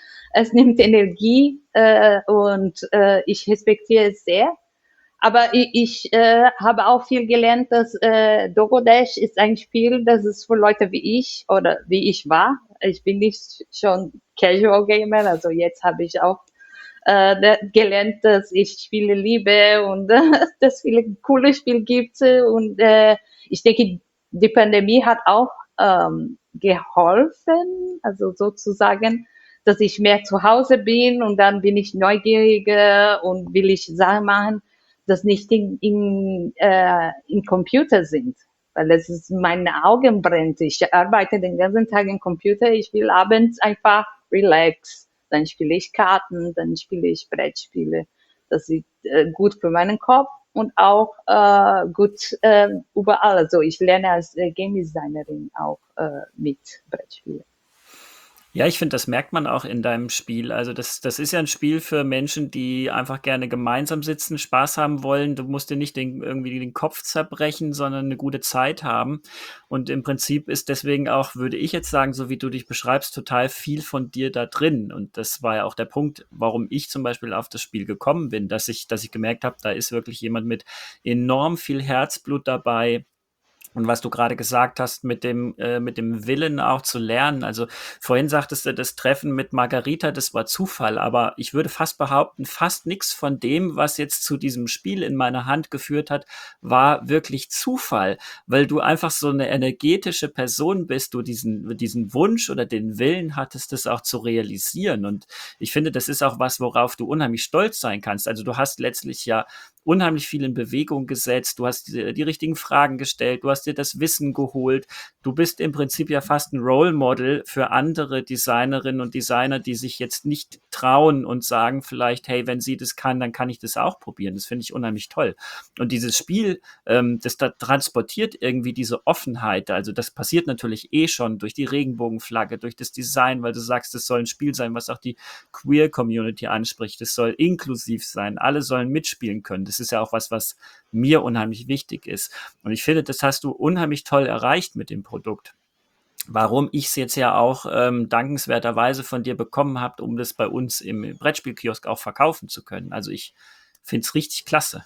Es nimmt Energie. Äh, und äh, ich respektiere es sehr. Aber ich, ich äh, habe auch viel gelernt, dass äh, Dogodash ist ein Spiel, das ist für Leute wie ich oder wie ich war. Ich bin nicht schon Casual Gamer, also jetzt habe ich auch äh, gelernt, dass ich Spiele liebe und äh, dass es viele coole Spiele gibt. Und äh, ich denke, die Pandemie hat auch ähm, geholfen, also sozusagen, dass ich mehr zu Hause bin und dann bin ich neugieriger und will ich Sachen machen, das nicht in, in, äh, in Computer sind, weil das ist, meine Augen brennt. Ich arbeite den ganzen Tag im Computer. Ich will abends einfach relax. Dann spiele ich Karten, dann spiele ich Brettspiele. Das ist äh, gut für meinen Kopf und auch äh, gut äh, überall. Also ich lerne als äh, Game Designerin auch äh, mit Brettspielen. Ja, ich finde, das merkt man auch in deinem Spiel. Also das, das ist ja ein Spiel für Menschen, die einfach gerne gemeinsam sitzen, Spaß haben wollen. Du musst dir nicht den, irgendwie den Kopf zerbrechen, sondern eine gute Zeit haben. Und im Prinzip ist deswegen auch, würde ich jetzt sagen, so wie du dich beschreibst, total viel von dir da drin. Und das war ja auch der Punkt, warum ich zum Beispiel auf das Spiel gekommen bin, dass ich, dass ich gemerkt habe, da ist wirklich jemand mit enorm viel Herzblut dabei. Und was du gerade gesagt hast, mit dem, äh, mit dem Willen auch zu lernen. Also vorhin sagtest du, das Treffen mit Margarita, das war Zufall, aber ich würde fast behaupten, fast nichts von dem, was jetzt zu diesem Spiel in meiner Hand geführt hat, war wirklich Zufall, weil du einfach so eine energetische Person bist, du diesen, diesen Wunsch oder den Willen hattest, das auch zu realisieren. Und ich finde, das ist auch was, worauf du unheimlich stolz sein kannst. Also du hast letztlich ja unheimlich viel in Bewegung gesetzt, du hast die, die richtigen Fragen gestellt, du hast dir das Wissen geholt, du bist im Prinzip ja fast ein Role Model für andere Designerinnen und Designer, die sich jetzt nicht trauen und sagen vielleicht, hey, wenn sie das kann, dann kann ich das auch probieren. Das finde ich unheimlich toll. Und dieses Spiel, ähm, das da transportiert irgendwie diese Offenheit, also das passiert natürlich eh schon durch die Regenbogenflagge, durch das Design, weil du sagst, es soll ein Spiel sein, was auch die Queer-Community anspricht, es soll inklusiv sein, alle sollen mitspielen können. Das ist ja auch was, was mir unheimlich wichtig ist. Und ich finde, das hast du unheimlich toll erreicht mit dem Produkt. Warum ich es jetzt ja auch ähm, dankenswerterweise von dir bekommen habe, um das bei uns im Brettspielkiosk auch verkaufen zu können. Also ich finde es richtig klasse.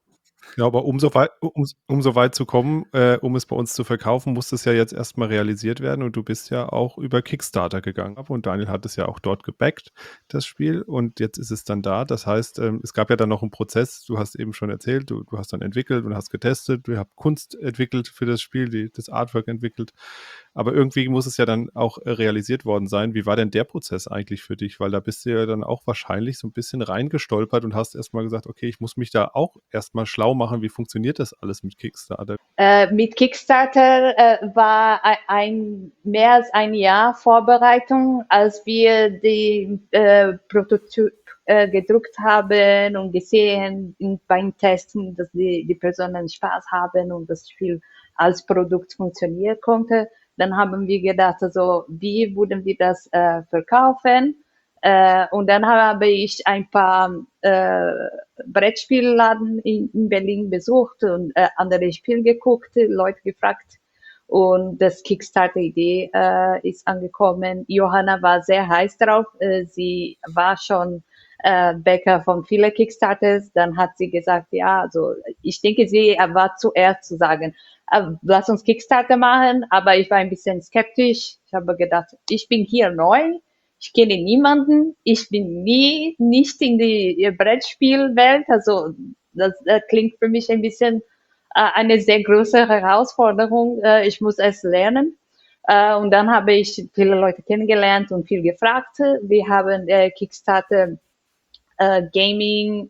Ja, aber um so weit, um, um so weit zu kommen, äh, um es bei uns zu verkaufen, muss es ja jetzt erstmal realisiert werden und du bist ja auch über Kickstarter gegangen. Und Daniel hat es ja auch dort gebackt, das Spiel, und jetzt ist es dann da. Das heißt, ähm, es gab ja dann noch einen Prozess, du hast eben schon erzählt, du, du hast dann entwickelt und hast getestet, du habt Kunst entwickelt für das Spiel, die, das Artwork entwickelt. Aber irgendwie muss es ja dann auch äh, realisiert worden sein. Wie war denn der Prozess eigentlich für dich? Weil da bist du ja dann auch wahrscheinlich so ein bisschen reingestolpert und hast erstmal gesagt, okay, ich muss mich da auch erstmal schlau machen. Wie funktioniert das alles mit Kickstarter? Äh, mit Kickstarter äh, war ein, ein mehr als ein Jahr Vorbereitung, als wir die äh, Prototyp äh, gedruckt haben und gesehen in, beim Testen, dass die, die Personen Spaß haben und das Spiel als Produkt funktionieren konnte. Dann haben wir gedacht, also wie würden wir das äh, verkaufen? Äh, und dann habe ich ein paar äh, Brettspielladen in, in Berlin besucht und äh, andere Spiele geguckt, Leute gefragt. und das Kickstarter-Idee äh, ist angekommen. Johanna war sehr heiß drauf. Äh, sie war schon äh, Bäcker von vielen Kickstarters. Dann hat sie gesagt, ja, also ich denke, sie war zuerst zu sagen, äh, lass uns Kickstarter machen. Aber ich war ein bisschen skeptisch. Ich habe gedacht, ich bin hier neu. Ich kenne niemanden. Ich bin nie nicht in die Brettspielwelt. Also das, das klingt für mich ein bisschen eine sehr große Herausforderung. Ich muss es lernen. Und dann habe ich viele Leute kennengelernt und viel gefragt. Wir haben Kickstarter Gaming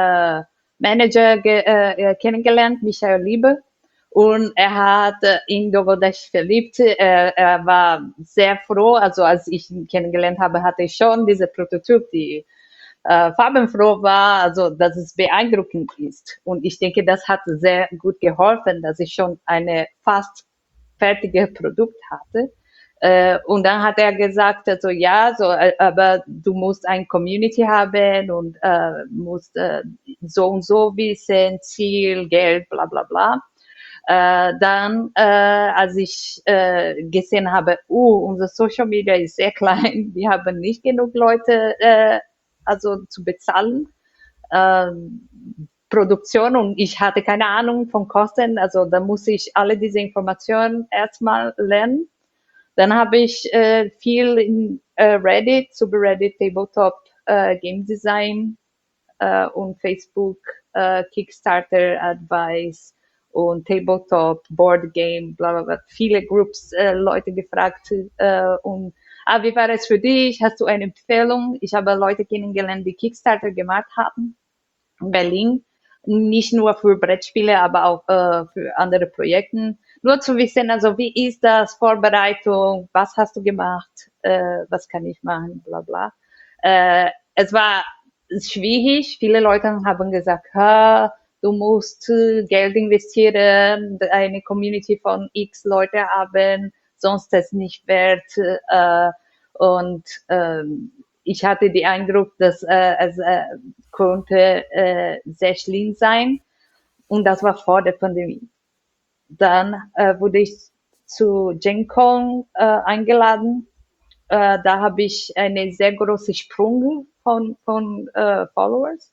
Manager kennengelernt, Michael Liebe. Und er hat in Dogodash verliebt. Er, er war sehr froh. Also als ich ihn kennengelernt habe, hatte ich schon diese Prototyp, die äh, farbenfroh war, also dass es beeindruckend ist. Und ich denke, das hat sehr gut geholfen, dass ich schon eine fast fertige Produkt hatte. Äh, und dann hat er gesagt, also ja, so, aber du musst ein Community haben und äh, musst äh, so und so wissen, Ziel, Geld, bla bla bla. Äh, dann, äh, als ich äh, gesehen habe, uh, unser Social Media ist sehr klein, wir haben nicht genug Leute äh, also zu bezahlen, äh, Produktion, und ich hatte keine Ahnung von Kosten, also da muss ich alle diese Informationen erstmal lernen. Dann habe ich äh, viel in äh, Reddit, Subreddit, Tabletop, äh, Game Design äh, und Facebook, äh, Kickstarter Advice und Tabletop, Board Game, bla bla bla, viele Groups, äh, Leute gefragt äh, und ah, wie war es für dich? Hast du eine Empfehlung? Ich habe Leute kennengelernt, die Kickstarter gemacht haben in Berlin. Nicht nur für Brettspiele, aber auch äh, für andere Projekte. Nur zu wissen, also wie ist das, Vorbereitung, was hast du gemacht, äh, was kann ich machen, bla bla. Äh, es war schwierig. Viele Leute haben gesagt, ha, du musst Geld investieren, eine Community von X Leute haben, sonst ist es nicht wert. Äh, und ähm, ich hatte den Eindruck, dass äh, es äh, konnte äh, sehr schlimm sein. Und das war vor der Pandemie. Dann äh, wurde ich zu Gen Con äh, eingeladen. Äh, da habe ich eine sehr große Sprung von, von äh, Followers.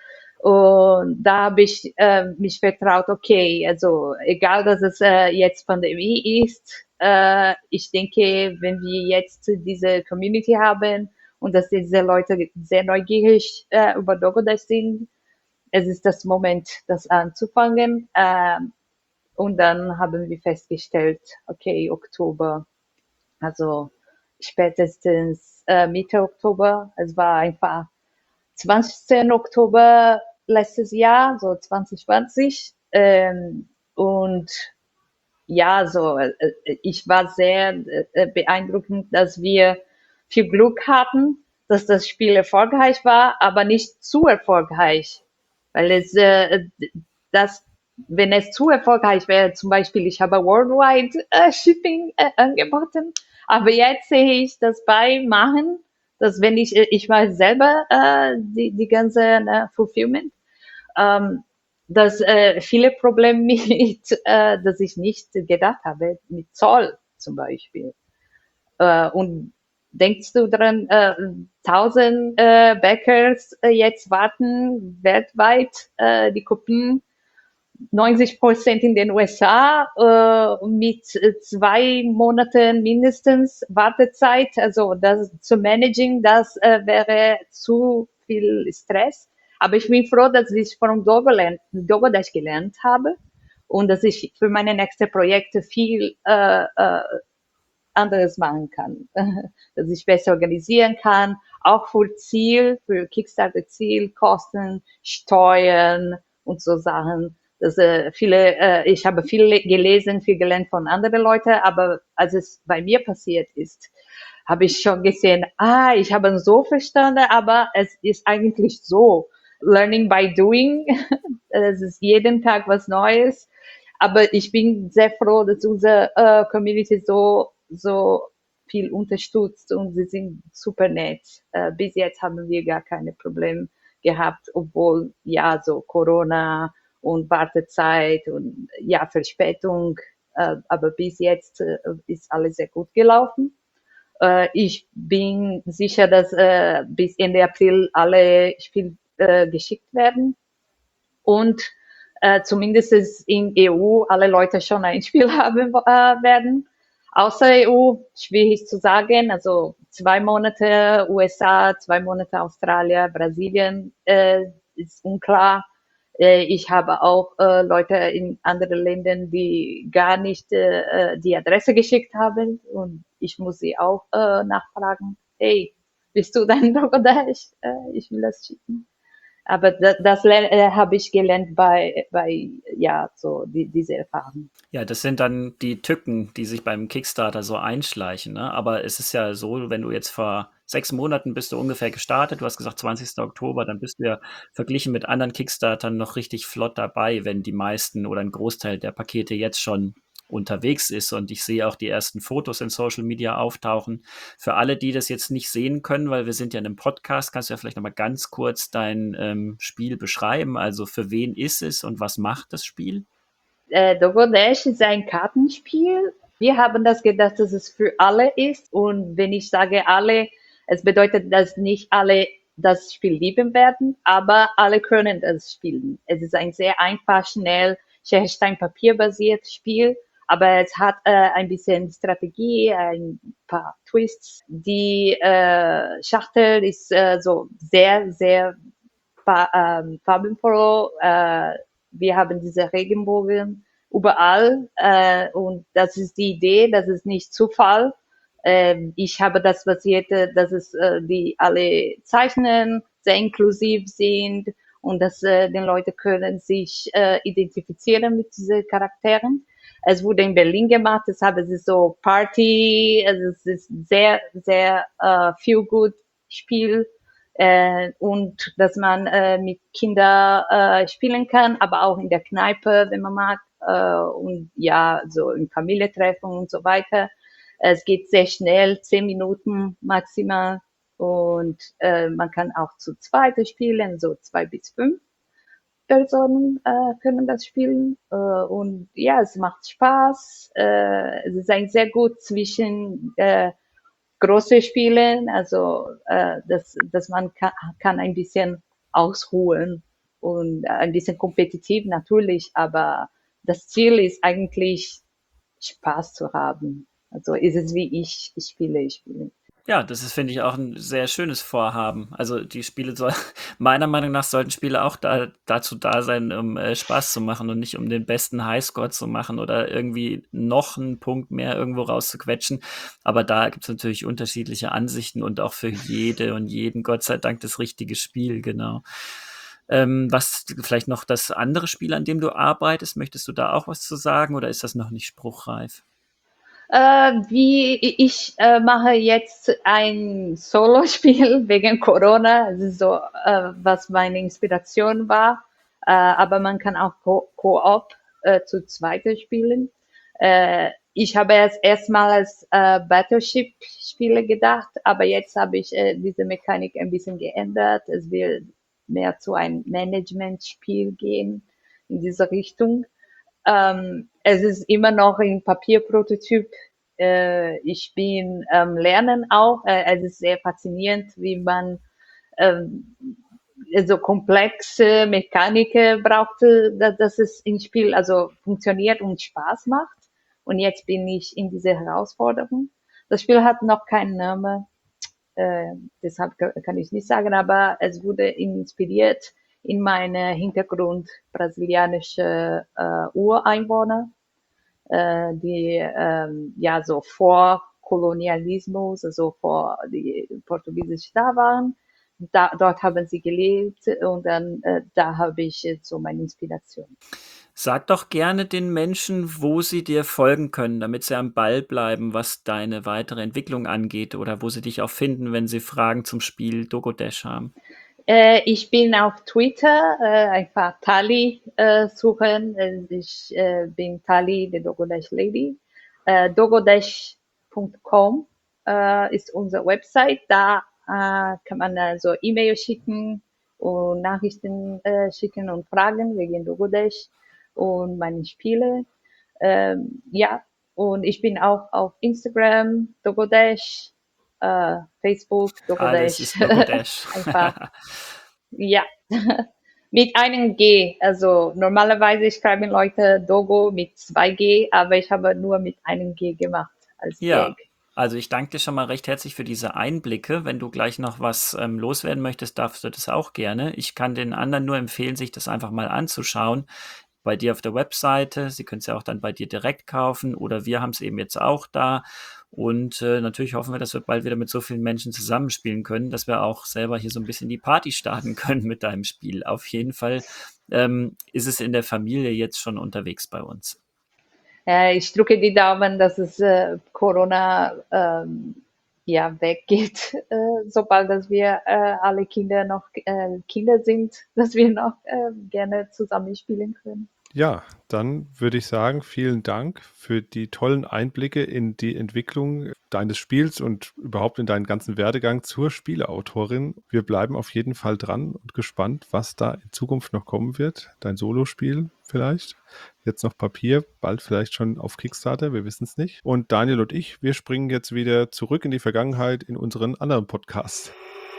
Und da habe ich äh, mich vertraut, okay, also egal, dass es äh, jetzt Pandemie ist, äh, ich denke, wenn wir jetzt diese Community haben und dass diese Leute sehr neugierig äh, über Dogodash sind, es ist das Moment, das anzufangen. Äh, und dann haben wir festgestellt, okay, Oktober, also spätestens äh, Mitte Oktober, es war einfach zwanzigsten Oktober letztes Jahr, so zwanzig zwanzig. Ähm, und ja, so äh, ich war sehr äh, beeindruckend, dass wir viel Glück hatten, dass das Spiel erfolgreich war, aber nicht zu erfolgreich, weil es äh, das wenn es zu erfolgreich wäre, zum Beispiel, ich habe Worldwide äh, Shipping äh, angeboten, aber jetzt sehe ich das bei Machen, dass wenn ich, ich mache selber äh, die, die ganze äh, Fulfillment, ähm, dass äh, viele Probleme mit, äh, dass ich nicht gedacht habe, mit Zoll zum Beispiel. Äh, und denkst du dran, äh, tausend äh, Bäckers äh, jetzt warten weltweit äh, die Kopien neunzig Prozent in den U S A äh, mit zwei Monaten mindestens Wartezeit. Also das zu managen, das äh, wäre zu viel Stress. Aber ich bin froh, dass ich von Dogodash gelernt habe und dass ich für meine nächsten Projekte viel äh, äh, anderes machen kann, dass ich besser organisieren kann, auch für Ziel, für Kickstarter-Ziel, Kosten, Steuern und so Sachen. Das, äh, viele, äh, ich habe viel gelesen, viel gelernt von anderen Leuten, aber als es bei mir passiert ist, habe ich schon gesehen, ah, ich habe so verstanden, aber es ist eigentlich so. Learning by doing, es ist jeden Tag was Neues. Aber ich bin sehr froh, dass unsere äh, Community so, so viel unterstützt und sie sind super nett. Äh, bis jetzt haben wir gar keine Probleme gehabt, obwohl ja so Corona und Wartezeit und ja Verspätung äh, aber bis jetzt äh, ist alles sehr gut gelaufen. Äh, ich bin sicher, dass äh, bis Ende April alle Spiele äh, geschickt werden und äh, zumindest in E U alle Leute schon ein Spiel haben äh, werden. Außer E U, schwierig zu sagen, also zwei Monate U S A, zwei Monate Australien, Brasilien äh, ist unklar. Äh, ich habe auch äh, Leute in anderen Ländern, die gar nicht äh, die Adresse geschickt haben und ich muss sie auch äh, nachfragen, hey, bist du dein Bangladesch? Äh, ich will das schicken. Aber das, das äh, habe ich gelernt bei, bei ja, so die, diese Erfahrung. Ja, das sind dann die Tücken, die sich beim Kickstarter so einschleichen. Ne? Aber es ist ja so, wenn du jetzt vor sechs Monaten bist du ungefähr gestartet, du hast gesagt zwanzigsten Oktober, dann bist du ja verglichen mit anderen Kickstartern noch richtig flott dabei, wenn die meisten oder ein Großteil der Pakete jetzt schon unterwegs ist. Und ich sehe auch die ersten Fotos in Social Media auftauchen. Für alle, die das jetzt nicht sehen können, weil wir sind ja in einem Podcast, kannst du ja vielleicht noch mal ganz kurz dein ähm, Spiel beschreiben. Also für wen ist es und was macht das Spiel? Äh, Dogodash ist ein Kartenspiel. Wir haben das gedacht, dass es für alle ist. Und wenn ich sage alle, es bedeutet, dass nicht alle das Spiel lieben werden, aber alle können das spielen. Es ist ein sehr einfach, schnell, Stein-Papier-basiertes Spiel, aber es hat äh, ein bisschen Strategie, ein paar Twists. Die äh, Schachtel ist äh, so sehr, sehr fa ähm, farbenfroh. Äh, wir haben diese Regenbogen überall äh, und das ist die Idee, das ist nicht Zufall. Ähm, ich habe das basiert, dass es äh, die alle zeichnen, sehr inklusiv sind und dass äh, die Leute können sich äh, identifizieren mit diesen Charakteren. Es wurde in Berlin gemacht, deshalb ist es so Party, also es ist sehr, sehr äh, feel good Spiel äh, und dass man äh, mit Kindern äh, spielen kann, aber auch in der Kneipe, wenn man mag, äh, und ja, so in Familientreffen und so weiter. Es geht sehr schnell, zehn Minuten maximal und äh, man kann auch zu zweit spielen, so zwei bis fünf Personen äh, können das spielen äh, und ja, es macht Spaß. Äh, es ist ein sehr gut zwischen äh, große Spielen, also äh, dass, dass man kann, kann ein bisschen ausruhen und ein bisschen kompetitiv natürlich, aber das Ziel ist eigentlich Spaß zu haben. Also ist es wie ich, ich spiele, ich spiele. Ja, das ist, finde ich, auch ein sehr schönes Vorhaben. Also die Spiele soll, meiner Meinung nach sollten Spiele auch da, dazu da sein, um äh, Spaß zu machen und nicht um den besten Highscore zu machen oder irgendwie noch einen Punkt mehr irgendwo rauszuquetschen. Aber da gibt es natürlich unterschiedliche Ansichten und auch für jede und jeden, Gott sei Dank, das richtige Spiel, genau. Ähm, was vielleicht noch das andere Spiel, an dem du arbeitest, möchtest du da auch was zu sagen oder ist das noch nicht spruchreif? Äh, wie ich äh, mache jetzt ein Solo-Spiel wegen Corona. Das ist so, äh, was meine Inspiration war. Äh, aber man kann auch Co- Koop äh, zu zweit spielen. Äh, ich habe erst erstmal als äh, Battleship-Spiele gedacht, aber jetzt habe ich äh, diese Mechanik ein bisschen geändert. Es will mehr zu einem Management-Spiel gehen in diese Richtung. Ähm, es ist immer noch ein Papierprototyp. Äh, ich bin am ähm, Lernen auch. Äh, es ist sehr faszinierend, wie man ähm, so komplexe Mechanik braucht, dass, dass es im Spiel also funktioniert und Spaß macht. Und jetzt bin ich in dieser Herausforderung. Das Spiel hat noch keinen Namen, äh, deshalb kann ich nicht sagen, aber es wurde inspiriert in meinem Hintergrund brasilianische äh, Ureinwohner, äh, die ähm, ja so vor Kolonialismus, also vor die Portugiesisch da waren. Da, dort haben sie gelebt und dann äh, da habe ich jetzt so meine Inspiration. Sag doch gerne den Menschen, wo sie dir folgen können, damit sie am Ball bleiben, was deine weitere Entwicklung angeht oder wo sie dich auch finden, wenn sie Fragen zum Spiel Dogodash haben. Äh, ich bin auf Twitter, äh, einfach Tali äh, suchen. Äh, Ich äh, bin Tali, the Dogodash Lady. Äh, dogodash punkt com äh, ist unsere Website. Da äh, kann man also E-Mail schicken und Nachrichten äh, schicken und Fragen wegen Dogodash und meine Spiele. Ähm, ja, und ich bin auch auf Instagram, Dogodash, äh, Facebook, Alles Dogodash. ist Dogodash. Einfach, ja, mit einem G. Also normalerweise schreiben Leute Dogo mit zwei G, aber ich habe nur mit einem G gemacht als Ja, Gag. also ich danke dir schon mal recht herzlich für diese Einblicke. Wenn du gleich noch was ähm, loswerden möchtest, darfst du das auch gerne. Ich kann den anderen nur empfehlen, sich das einfach mal anzuschauen. Bei dir auf der Webseite. Sie können es ja auch dann bei dir direkt kaufen oder wir haben es eben jetzt auch da. Und äh, natürlich hoffen wir, dass wir bald wieder mit so vielen Menschen zusammenspielen können, dass wir auch selber hier so ein bisschen die Party starten können mit deinem Spiel. Auf jeden Fall ähm, ist es in der Familie jetzt schon unterwegs bei uns. Äh, ich drücke die Daumen, dass es äh, Corona ähm, ja, weggeht, äh, sobald dass wir äh, alle Kinder noch äh, Kinder sind, dass wir noch äh, gerne zusammen spielen können. Ja, dann würde ich sagen, vielen Dank für die tollen Einblicke in die Entwicklung deines Spiels und überhaupt in deinen ganzen Werdegang zur Spieleautorin. Wir bleiben auf jeden Fall dran und gespannt, was da in Zukunft noch kommen wird. Dein Solospiel vielleicht, jetzt noch Papier, bald vielleicht schon auf Kickstarter, wir wissen es nicht. Und Daniel und ich, wir springen jetzt wieder zurück in die Vergangenheit in unseren anderen Podcast.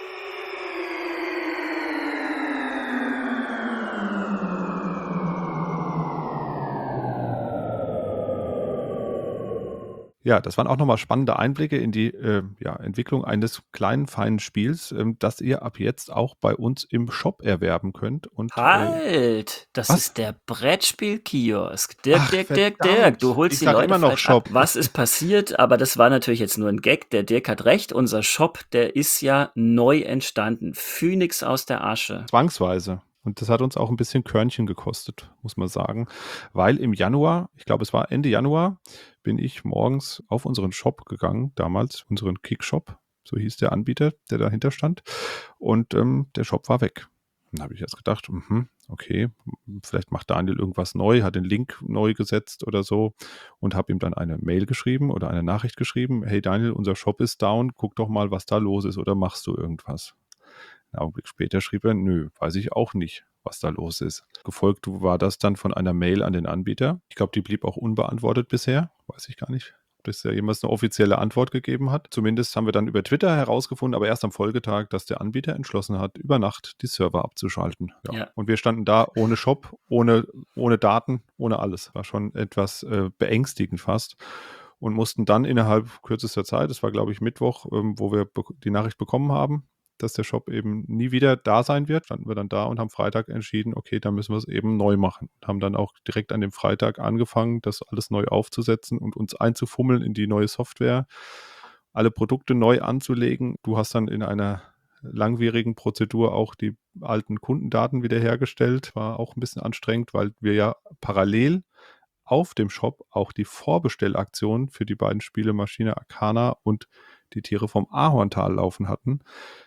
Ja, das waren auch nochmal spannende Einblicke in die äh, ja, Entwicklung eines kleinen, feinen Spiels, ähm, das ihr ab jetzt auch bei uns im Shop erwerben könnt. Und, äh, Halt! Das was? ist der Brettspiel-Kiosk. Dirk, Ach, Dirk, Dirk, verdammt. Dirk. Du holst Ich die sag Leute immer noch falsch ab. Shop. Was ist passiert? Aber das war natürlich jetzt nur ein Gag. Der Dirk hat recht. Unser Shop, der ist ja neu entstanden. Phönix aus der Asche. Zwangsweise. Und das hat uns auch ein bisschen Körnchen gekostet, muss man sagen. Weil im Januar, ich glaube, es war Ende Januar, bin ich morgens auf unseren Shop gegangen, damals unseren Kickshop, so hieß der Anbieter, der dahinter stand. Und ähm, der Shop war weg. Dann habe ich erst gedacht, mh, okay, vielleicht macht Daniel irgendwas neu, hat den Link neu gesetzt oder so und habe ihm dann eine Mail geschrieben oder eine Nachricht geschrieben, hey Daniel, unser Shop ist down, guck doch mal, was da los ist oder machst du irgendwas? Einen Augenblick später schrieb er, nö, weiß ich auch nicht, was da los ist. Gefolgt war das dann von einer Mail an den Anbieter. Ich glaube, die blieb auch unbeantwortet bisher, weiß ich gar nicht, ob das ja jemals eine offizielle Antwort gegeben hat. Zumindest haben wir dann über Twitter herausgefunden, aber erst am Folgetag, dass der Anbieter entschlossen hat, über Nacht die Server abzuschalten. Ja. Ja. Und wir standen da ohne Shop, ohne, ohne Daten, ohne alles. War schon etwas äh, beängstigend fast. Und mussten dann innerhalb kürzester Zeit, das war glaube ich Mittwoch, ähm, wo wir be- die Nachricht bekommen haben, dass der Shop eben nie wieder da sein wird, standen wir dann da und haben Freitag entschieden, okay, dann müssen wir es eben neu machen. Und haben dann auch direkt an dem Freitag angefangen, das alles neu aufzusetzen und uns einzufummeln in die neue Software, alle Produkte neu anzulegen. Du hast dann in einer langwierigen Prozedur auch die alten Kundendaten wiederhergestellt. War auch ein bisschen anstrengend, weil wir ja parallel auf dem Shop auch die Vorbestellaktion für die beiden Spiele Maschine Arcana und die Tiere vom Ahorntal laufen hatten.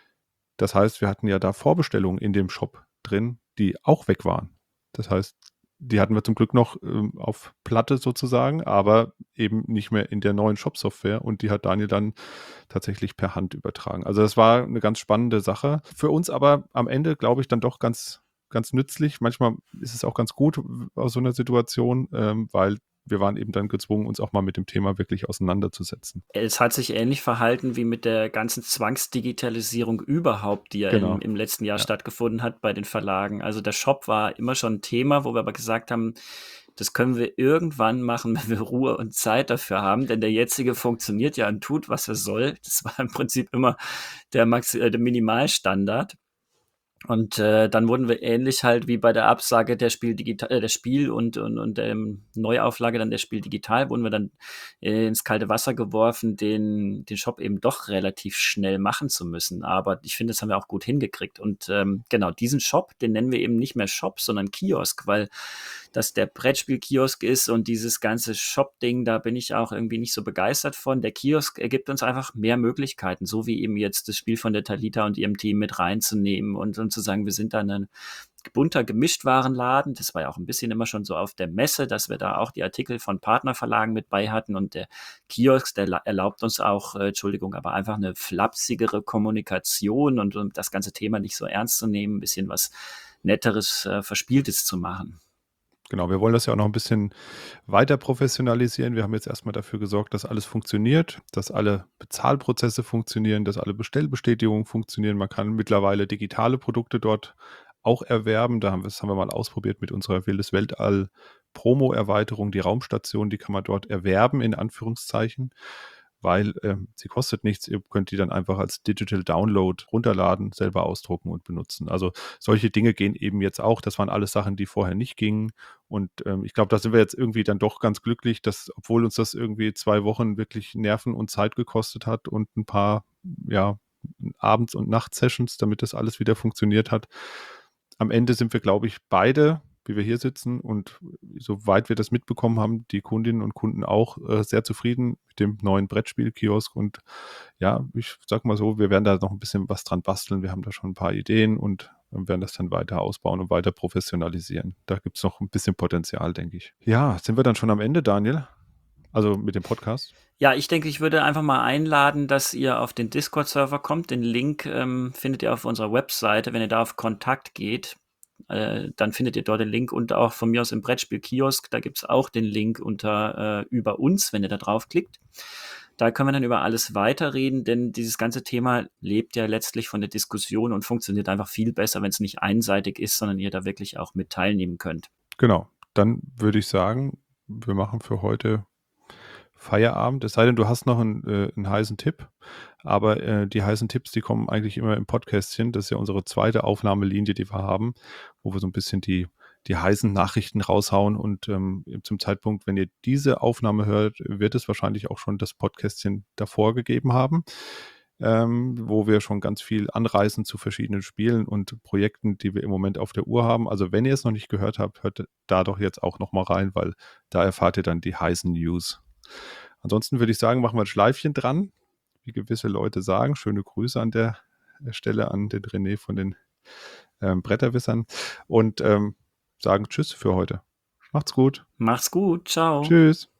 Das heißt, wir hatten ja da Vorbestellungen in dem Shop drin, die auch weg waren. Das heißt, die hatten wir zum Glück noch ähm, auf Platte sozusagen, aber eben nicht mehr in der neuen Shop-Software und die hat Daniel dann tatsächlich per Hand übertragen. Also das war eine ganz spannende Sache. Für uns aber am Ende, glaube ich, dann doch ganz, ganz nützlich. Manchmal ist es auch ganz gut aus so einer Situation, ähm, weil wir waren eben dann gezwungen, uns auch mal mit dem Thema wirklich auseinanderzusetzen. Es hat sich ähnlich verhalten wie mit der ganzen Zwangsdigitalisierung überhaupt, die ja Genau. im, im letzten Jahr Ja. stattgefunden hat bei den Verlagen. Also der Shop war immer schon ein Thema, wo wir aber gesagt haben, das können wir irgendwann machen, wenn wir Ruhe und Zeit dafür haben, denn der jetzige funktioniert ja und tut, was er soll. Das war im Prinzip immer der, Maxi äh, der Minimalstandard. Und äh, dann wurden wir ähnlich halt wie bei der Absage der Spiel digital, äh, der Spiel und und und ähm, Neuauflage dann der Spiel digital, wurden wir dann äh, ins kalte Wasser geworfen, den den Shop eben doch relativ schnell machen zu müssen. Aber ich finde, das haben wir auch gut hingekriegt. Und ähm, genau diesen Shop, den nennen wir eben nicht mehr Shop, sondern Kiosk, weil das der Brettspiel-Kiosk ist und dieses ganze Shop-Ding, da bin ich auch irgendwie nicht so begeistert von. Der Kiosk ergibt uns einfach mehr Möglichkeiten, so wie eben jetzt das Spiel von der Talita und ihrem Team mit reinzunehmen und, und zu sagen, wir sind da ein bunter Gemischtwarenladen. Das war ja auch ein bisschen immer schon so auf der Messe, dass wir da auch die Artikel von Partnerverlagen mit bei hatten und der Kiosk, der erlaubt uns auch, äh, Entschuldigung, aber einfach eine flapsigere Kommunikation und, und das ganze Thema nicht so ernst zu nehmen, ein bisschen was Netteres, äh, Verspieltes zu machen. Genau, wir wollen das ja auch noch ein bisschen weiter professionalisieren. Wir haben jetzt erstmal dafür gesorgt, dass alles funktioniert, dass alle Bezahlprozesse funktionieren, dass alle Bestellbestätigungen funktionieren. Man kann mittlerweile digitale Produkte dort auch erwerben. Da haben wir, das haben wir mal ausprobiert mit unserer Wildes Weltall Promo-Erweiterung. Die Raumstation, die kann man dort erwerben, in Anführungszeichen, weil ähm, sie kostet nichts. Ihr könnt die dann einfach als Digital Download runterladen, selber ausdrucken und benutzen. Also solche Dinge gehen eben jetzt auch. Das waren alles Sachen, die vorher nicht gingen. Und ähm, ich glaube, da sind wir jetzt irgendwie dann doch ganz glücklich, dass, obwohl uns das irgendwie zwei Wochen wirklich Nerven und Zeit gekostet hat und ein paar, ja, Abends- und Nachtsessions, damit das alles wieder funktioniert hat. Am Ende sind wir, glaube ich, beide, wie wir hier sitzen und soweit wir das mitbekommen haben, die Kundinnen und Kunden auch äh, sehr zufrieden mit dem neuen Brettspiel-Kiosk. Und ja, ich sag mal so, wir werden da noch ein bisschen was dran basteln. Wir haben da schon ein paar Ideen und werden das dann weiter ausbauen und weiter professionalisieren. Da gibt es noch ein bisschen Potenzial, denke ich. Ja, sind wir dann schon am Ende, Daniel? Also mit dem Podcast? Ja, ich denke, ich würde einfach mal einladen, dass ihr auf den Discord-Server kommt. Den Link ähm, findet ihr auf unserer Webseite. Wenn ihr da auf Kontakt geht, äh, dann findet ihr dort den Link und auch von mir aus im Brettspiel-Kiosk. Da gibt's auch den Link unter äh, über uns, wenn ihr da draufklickt. Da können wir dann über alles weiterreden, denn dieses ganze Thema lebt ja letztlich von der Diskussion und funktioniert einfach viel besser, wenn es nicht einseitig ist, sondern ihr da wirklich auch mit teilnehmen könnt. Genau. Dann würde ich sagen, wir machen für heute Feierabend. Es sei denn, du hast noch einen, äh, einen heißen Tipp. Aber äh, die heißen Tipps, die kommen eigentlich immer im Podcastchen. Das ist ja unsere zweite Aufnahmelinie, die wir haben, wo wir so ein bisschen die, die heißen Nachrichten raushauen. Und ähm, zum Zeitpunkt, wenn ihr diese Aufnahme hört, wird es wahrscheinlich auch schon das Podcastchen davor gegeben haben, ähm, wo wir schon ganz viel anreißen zu verschiedenen Spielen und Projekten, die wir im Moment auf der Uhr haben. Also wenn ihr es noch nicht gehört habt, hört da doch jetzt auch noch mal rein, weil da erfahrt ihr dann die heißen News. Ansonsten würde ich sagen, machen wir ein Schleifchen dran, wie gewisse Leute sagen. Schöne Grüße an der Stelle an den René von den ähm, Bretterwissern und ähm, sagen Tschüss für heute. Macht's gut. Macht's gut. Ciao. Tschüss.